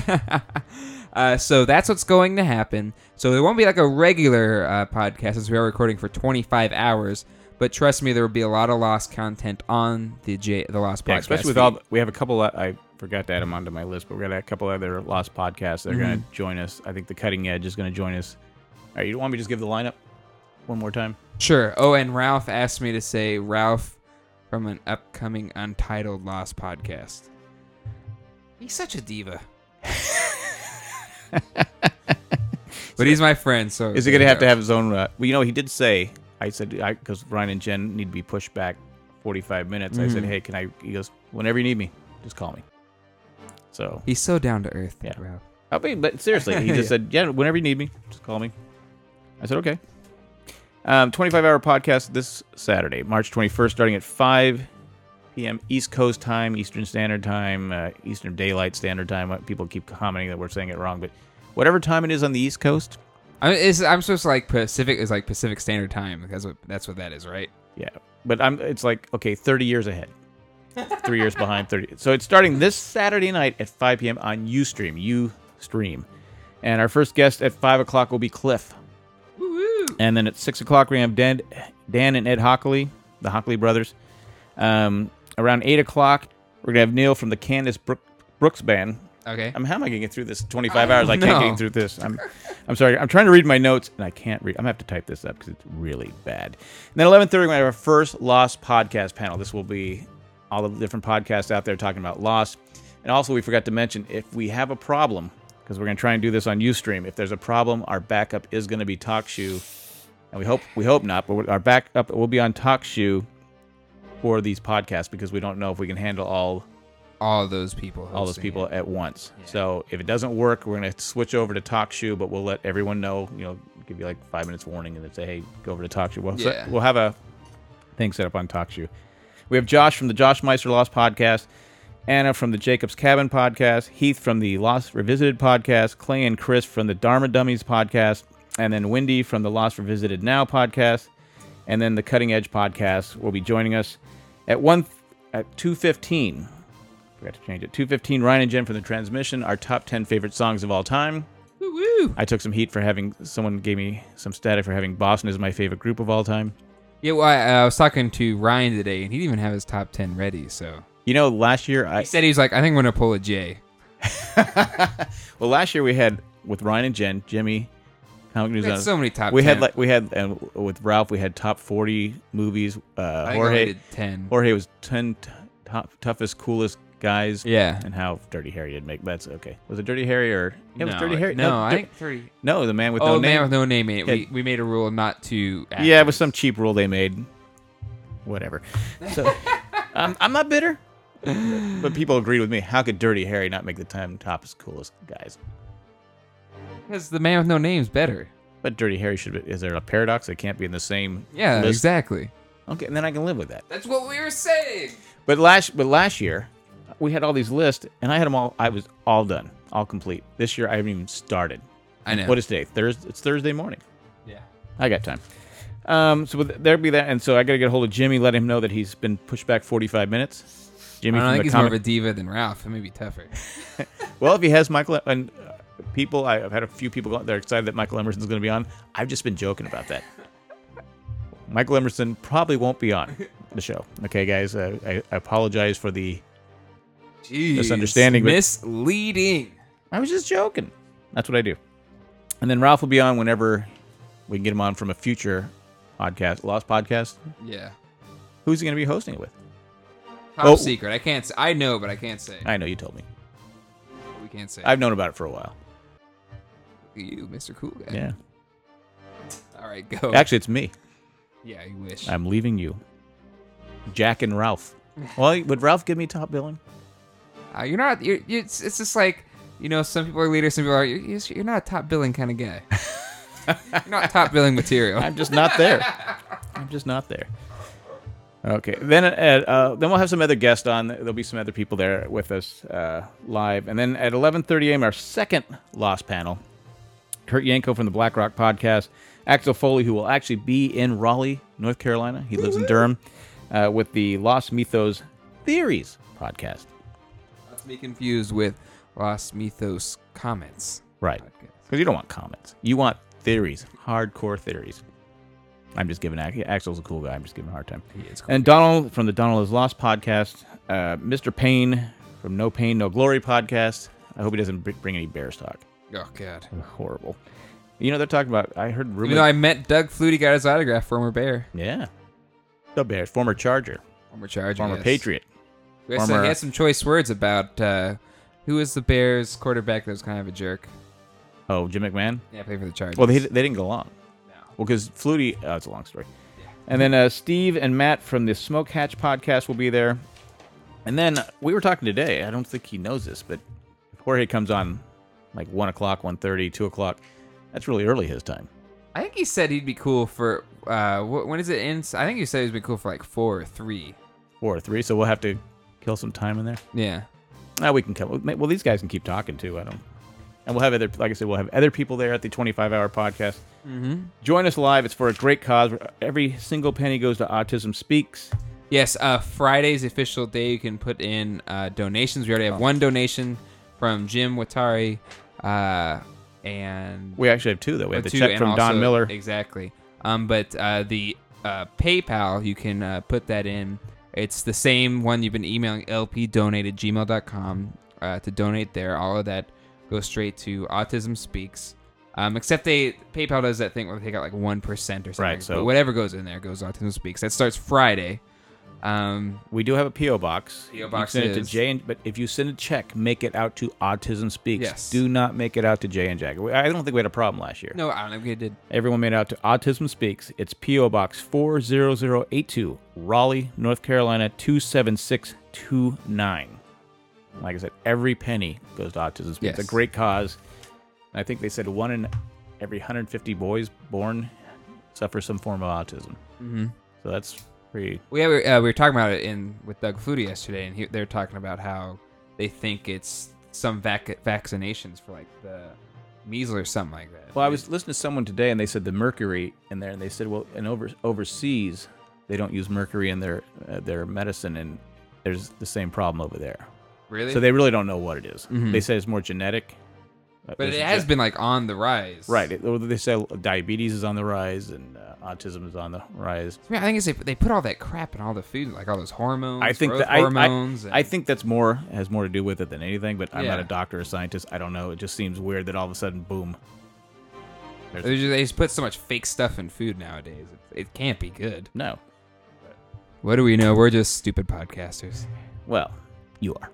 yeah. So that's what's going to happen. So there won't be like a regular podcast, as we are recording for 25 hours. But trust me, there will be a lot of Lost content on the Lost podcast. Yeah, especially with we have a couple. forgot to add them onto my list, but we're gonna have a couple other Lost podcasts that are gonna join us. I think the Cutting Edge is gonna join us. All right, you want me to just give the lineup one more time? Sure. Oh, and Ralph asked me to say Ralph from an upcoming Untitled Lost podcast. He's such a diva. But he's my friend, so... Is he going to have his own... well, you know, he did say... I said... Because Ryan and Jen need to be pushed back 45 minutes. I said, hey, can I... He goes, whenever you need me, just call me. So... He's so down to earth, yeah. Ralph. I mean, but seriously, he just said, yeah, whenever you need me, just call me. I said, okay. 25-hour podcast this Saturday, March 21st, starting at 5 p.m. East Coast time, Eastern Standard Time, Eastern Daylight Standard Time. People keep commenting that we're saying it wrong, but whatever time it is on the East Coast. I'm supposed to like Pacific is like Pacific Standard Time. That's what that is, right? Yeah, but it's like, okay, 30 years ahead. 3 years behind 30. So it's starting this Saturday night at 5 p.m. on Ustream. And our first guest at 5 o'clock will be Cliff. Woo-hoo. And then at 6 o'clock, we have Dan and Ed Hockley, the Hockley brothers. Around 8 o'clock, we're going to have Neil from the Candace Brooks Band. Okay. How am I going to get through this 25 hours? I can't get through this. I'm sorry. I'm trying to read my notes, and I can't read. I'm going to have to type this up because it's really bad. And then 11:30, we're going to have our first Lost podcast panel. This will be all the different podcasts out there talking about Lost. And also, we forgot to mention, if we have a problem, because we're going to try and do this on Ustream, if there's a problem, our backup is going to be TalkShoe. And we hope not, but our backup will be on TalkShoe for these podcasts because we don't know if we can handle all those people at once. Yeah. So if it doesn't work, we're going to switch over to TalkShoe, but we'll let everyone know, give you like 5 minutes warning and then say, hey, go over to TalkShoe. We'll have a thing set up on TalkShoe. We have Josh from the Josh Meister Lost podcast, Anna from the Jacob's Cabin podcast, Heath from the Lost Revisited podcast, Clay and Chris from the Dharma Dummies podcast, and then Wendy from the Lost Revisited Now podcast, and then the Cutting Edge podcast will be joining us at 2:15. Forgot to change it. 2:15. Ryan and Jen from the Transmission, our top 10 favorite songs of all time. Woo-woo. I took some heat for someone gave me some static for having Boston as my favorite group of all time. Yeah, well, I was talking to Ryan today, and he didn't even have his top 10 ready, so... last year... He said he was like, I think I'm going to pull a J. Well, last year we had, with Ryan and Jen, Jimmy... We had so many top 10. And with Ralph, we had top 40 movies. Jorge did 10. Jorge was 10 toughest, coolest guys. Yeah. And how Dirty Harry did make... That's okay. Was it Dirty Harry or... Yeah, it was Dirty Harry. No, I think 30... No, the man with no name. Oh, the man with no name. We made a rule not to... Actors. Yeah, it was some cheap rule they made. Whatever. So, I'm not bitter. But people agreed with me. How could Dirty Harry not make the 10 toughest, coolest guys? Because the man with no name is better. But Dirty Harry should be... Is there a paradox? It can't be in the same list? Exactly. Okay, and then I can live with that. That's what we were saying. But last year, we had all these lists, and I had them all... I was all done. All complete. This year, I haven't even started. I know. What is today? It's Thursday morning. Yeah. I got time. So there'd be that, and so I got to get a hold of Jimmy, let him know that he's been pushed back 45 minutes. Jimmy, I think he's more of a diva than Ralph. It may be tougher. Well, if he has Michael... and I've had a few people that are excited that Michael Emerson's going to be on. I've just been joking about that. Michael Emerson probably won't be on the show. Okay, guys, I apologize for the misunderstanding. Misleading. I was just joking. That's what I do. And then Ralph will be on whenever we can get him on from a future podcast, Lost podcast. Yeah. Who's he going to be hosting it with? Top secret. I can't say. I know, but I can't say. I know, you told me. We can't say. I've known about it for a while. Look at you, Mr. Cool Guy. Yeah. All right, go. Actually, it's me. Yeah, you wish. I'm leaving you. Jack and Ralph. Well, would Ralph give me top billing? You're not. It's just like, some people are leaders, some people are. You're not a top billing kind of guy. You're not top billing material. I'm just not there. Okay, then we'll have some other guests on. There'll be some other people there with us live. And then at 11:30 a.m., our second Lost panel, Kurt Yanko from the Black Rock podcast, Axel Foley, who will actually be in Raleigh, North Carolina. He lives in Durham, with the Lost Mythos Theories podcast. Not to be confused with Lost Mythos Comments. Right, because you don't want comments. You want theories, hardcore theories. I'm just giving Axel's a cool guy. I'm just giving him a hard time. He is cool. And Donald from the Donald is Lost podcast, Mr. Payne from No Pain, No Glory podcast. I hope he doesn't bring any Bears talk. Oh, God. Horrible. You know, they're talking about, I heard rumors. Even though I met Doug Flutie, got his autograph, former Bear. Yeah. The Bears, former Charger. Former yes. Patriot. He had some choice words about who was the Bears quarterback that was kind of a jerk. Oh, Jim McMahon? Yeah, played for the Chargers. Well, they didn't get along. No. Well, because Flutie, it's a long story. Yeah. And then Steve and Matt from the Smoke Hatch podcast will be there. And then we were talking today. I don't think he knows this, but if Jorge comes on like 1 o'clock, 1:30, 2 o'clock, that's really early his time. I think he said he'd be cool for, when is it in? I think he said he'd be cool for like 4 or 3. 4 or 3, so we'll have to kill some time in there. Yeah. We can come. Well, these guys can keep talking too. And we'll have like I said, we'll have other people there at the 25-hour podcast. Mm-hmm. Join us live. It's for a great cause. Every single penny goes to Autism Speaks. Yes, Friday's the official day you can put in donations. We already have one donation from Jim Watari, and we actually have 2 though. We have the check from Don Miller. Exactly. But the PayPal, you can put that in. It's the same one you've been emailing, lpdonate@gmail.com, to donate there. All of that goes straight to Autism Speaks. Except PayPal does that thing where they take out like 1% or something. Right, so but whatever goes in there goes to Autism Speaks. That starts Friday. We do have a P.O. box. P.O. box send it to Jay, but if you send a check, make it out to Autism Speaks. Yes. Do not make it out to Jay and Jack. I don't think we had a problem last year. No, I don't think we did. Everyone made it out to Autism Speaks. It's P.O. Box 40082, Raleigh, North Carolina 27629. Like I said, every penny goes to Autism Speaks. Yes. It's a great cause. I think they said 1 in every 150 boys born suffer some form of autism. Mm-hmm. So that's pretty. We were talking about it with Doug Flutie yesterday, and they're talking about how they think it's some vaccinations for like the measles or something like that. Well, I was listening to someone today, and they said the mercury in there, and they said, well, in overseas they don't use mercury in their medicine, and there's the same problem over there. Really? So they really don't know what it is. Mm-hmm. They say it's more genetic. But it has been like on the rise. Right. They say diabetes is on the rise and autism is on the rise. I think it's they put all that crap in all the food, like all those hormones. I think that hormones. I think that's has more to do with it than anything. But I'm not a doctor or scientist. I don't know. It just seems weird that all of a sudden, boom. They just put so much fake stuff in food nowadays. It can't be good. No. What do we know? We're just stupid podcasters. Well, you are.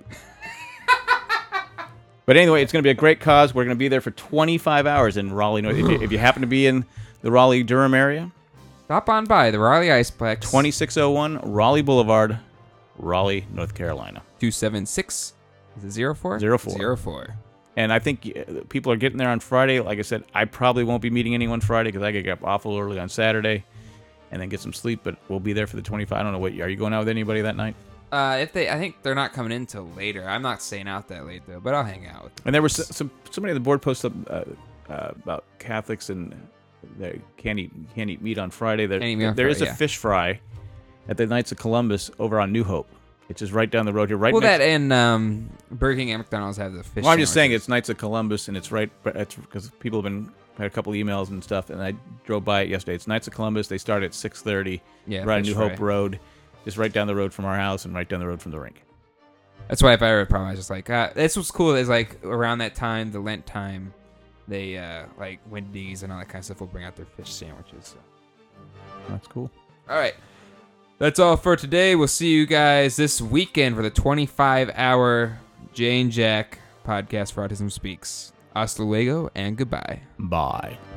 But anyway, it's going to be a great cause. We're going to be there for 25 hours in Raleigh. If you happen to be in the Raleigh-Durham area, stop on by the Raleigh Iceplex. 2601 Raleigh Boulevard, Raleigh, North Carolina. 276 is it 04? 04. And I think people are getting there on Friday. Like I said, I probably won't be meeting anyone Friday because I get up awful early on Saturday and then get some sleep. But we'll be there for the 25. I don't know what. Are you going out with anybody that night? I think they're not coming in till later. I'm not staying out that late though, but I'll hang out with them. And there was somebody on the board posted about Catholics and they can't eat meat on Friday. There is a fish fry at the Knights of Columbus over on New Hope. It's just right down the road here. That and Burger King and McDonald's have the fish. Well, I'm just saying it's Knights of Columbus, and it's right. It's because people have had a couple emails and stuff, and I drove by it yesterday. It's Knights of Columbus. They start at 6:30. Yeah, right on New Hope Road. Just right down the road from our house and right down the road from the rink. That's why if I ever had a problem, I was just like, this was cool. Is like around that time, the Lent time, they like Wendy's and all that kind of stuff will bring out their fish sandwiches. So. That's cool. All right. That's all for today. We'll see you guys this weekend for the 25-hour Jay and Jack podcast for Autism Speaks. Hasta luego and goodbye. Bye.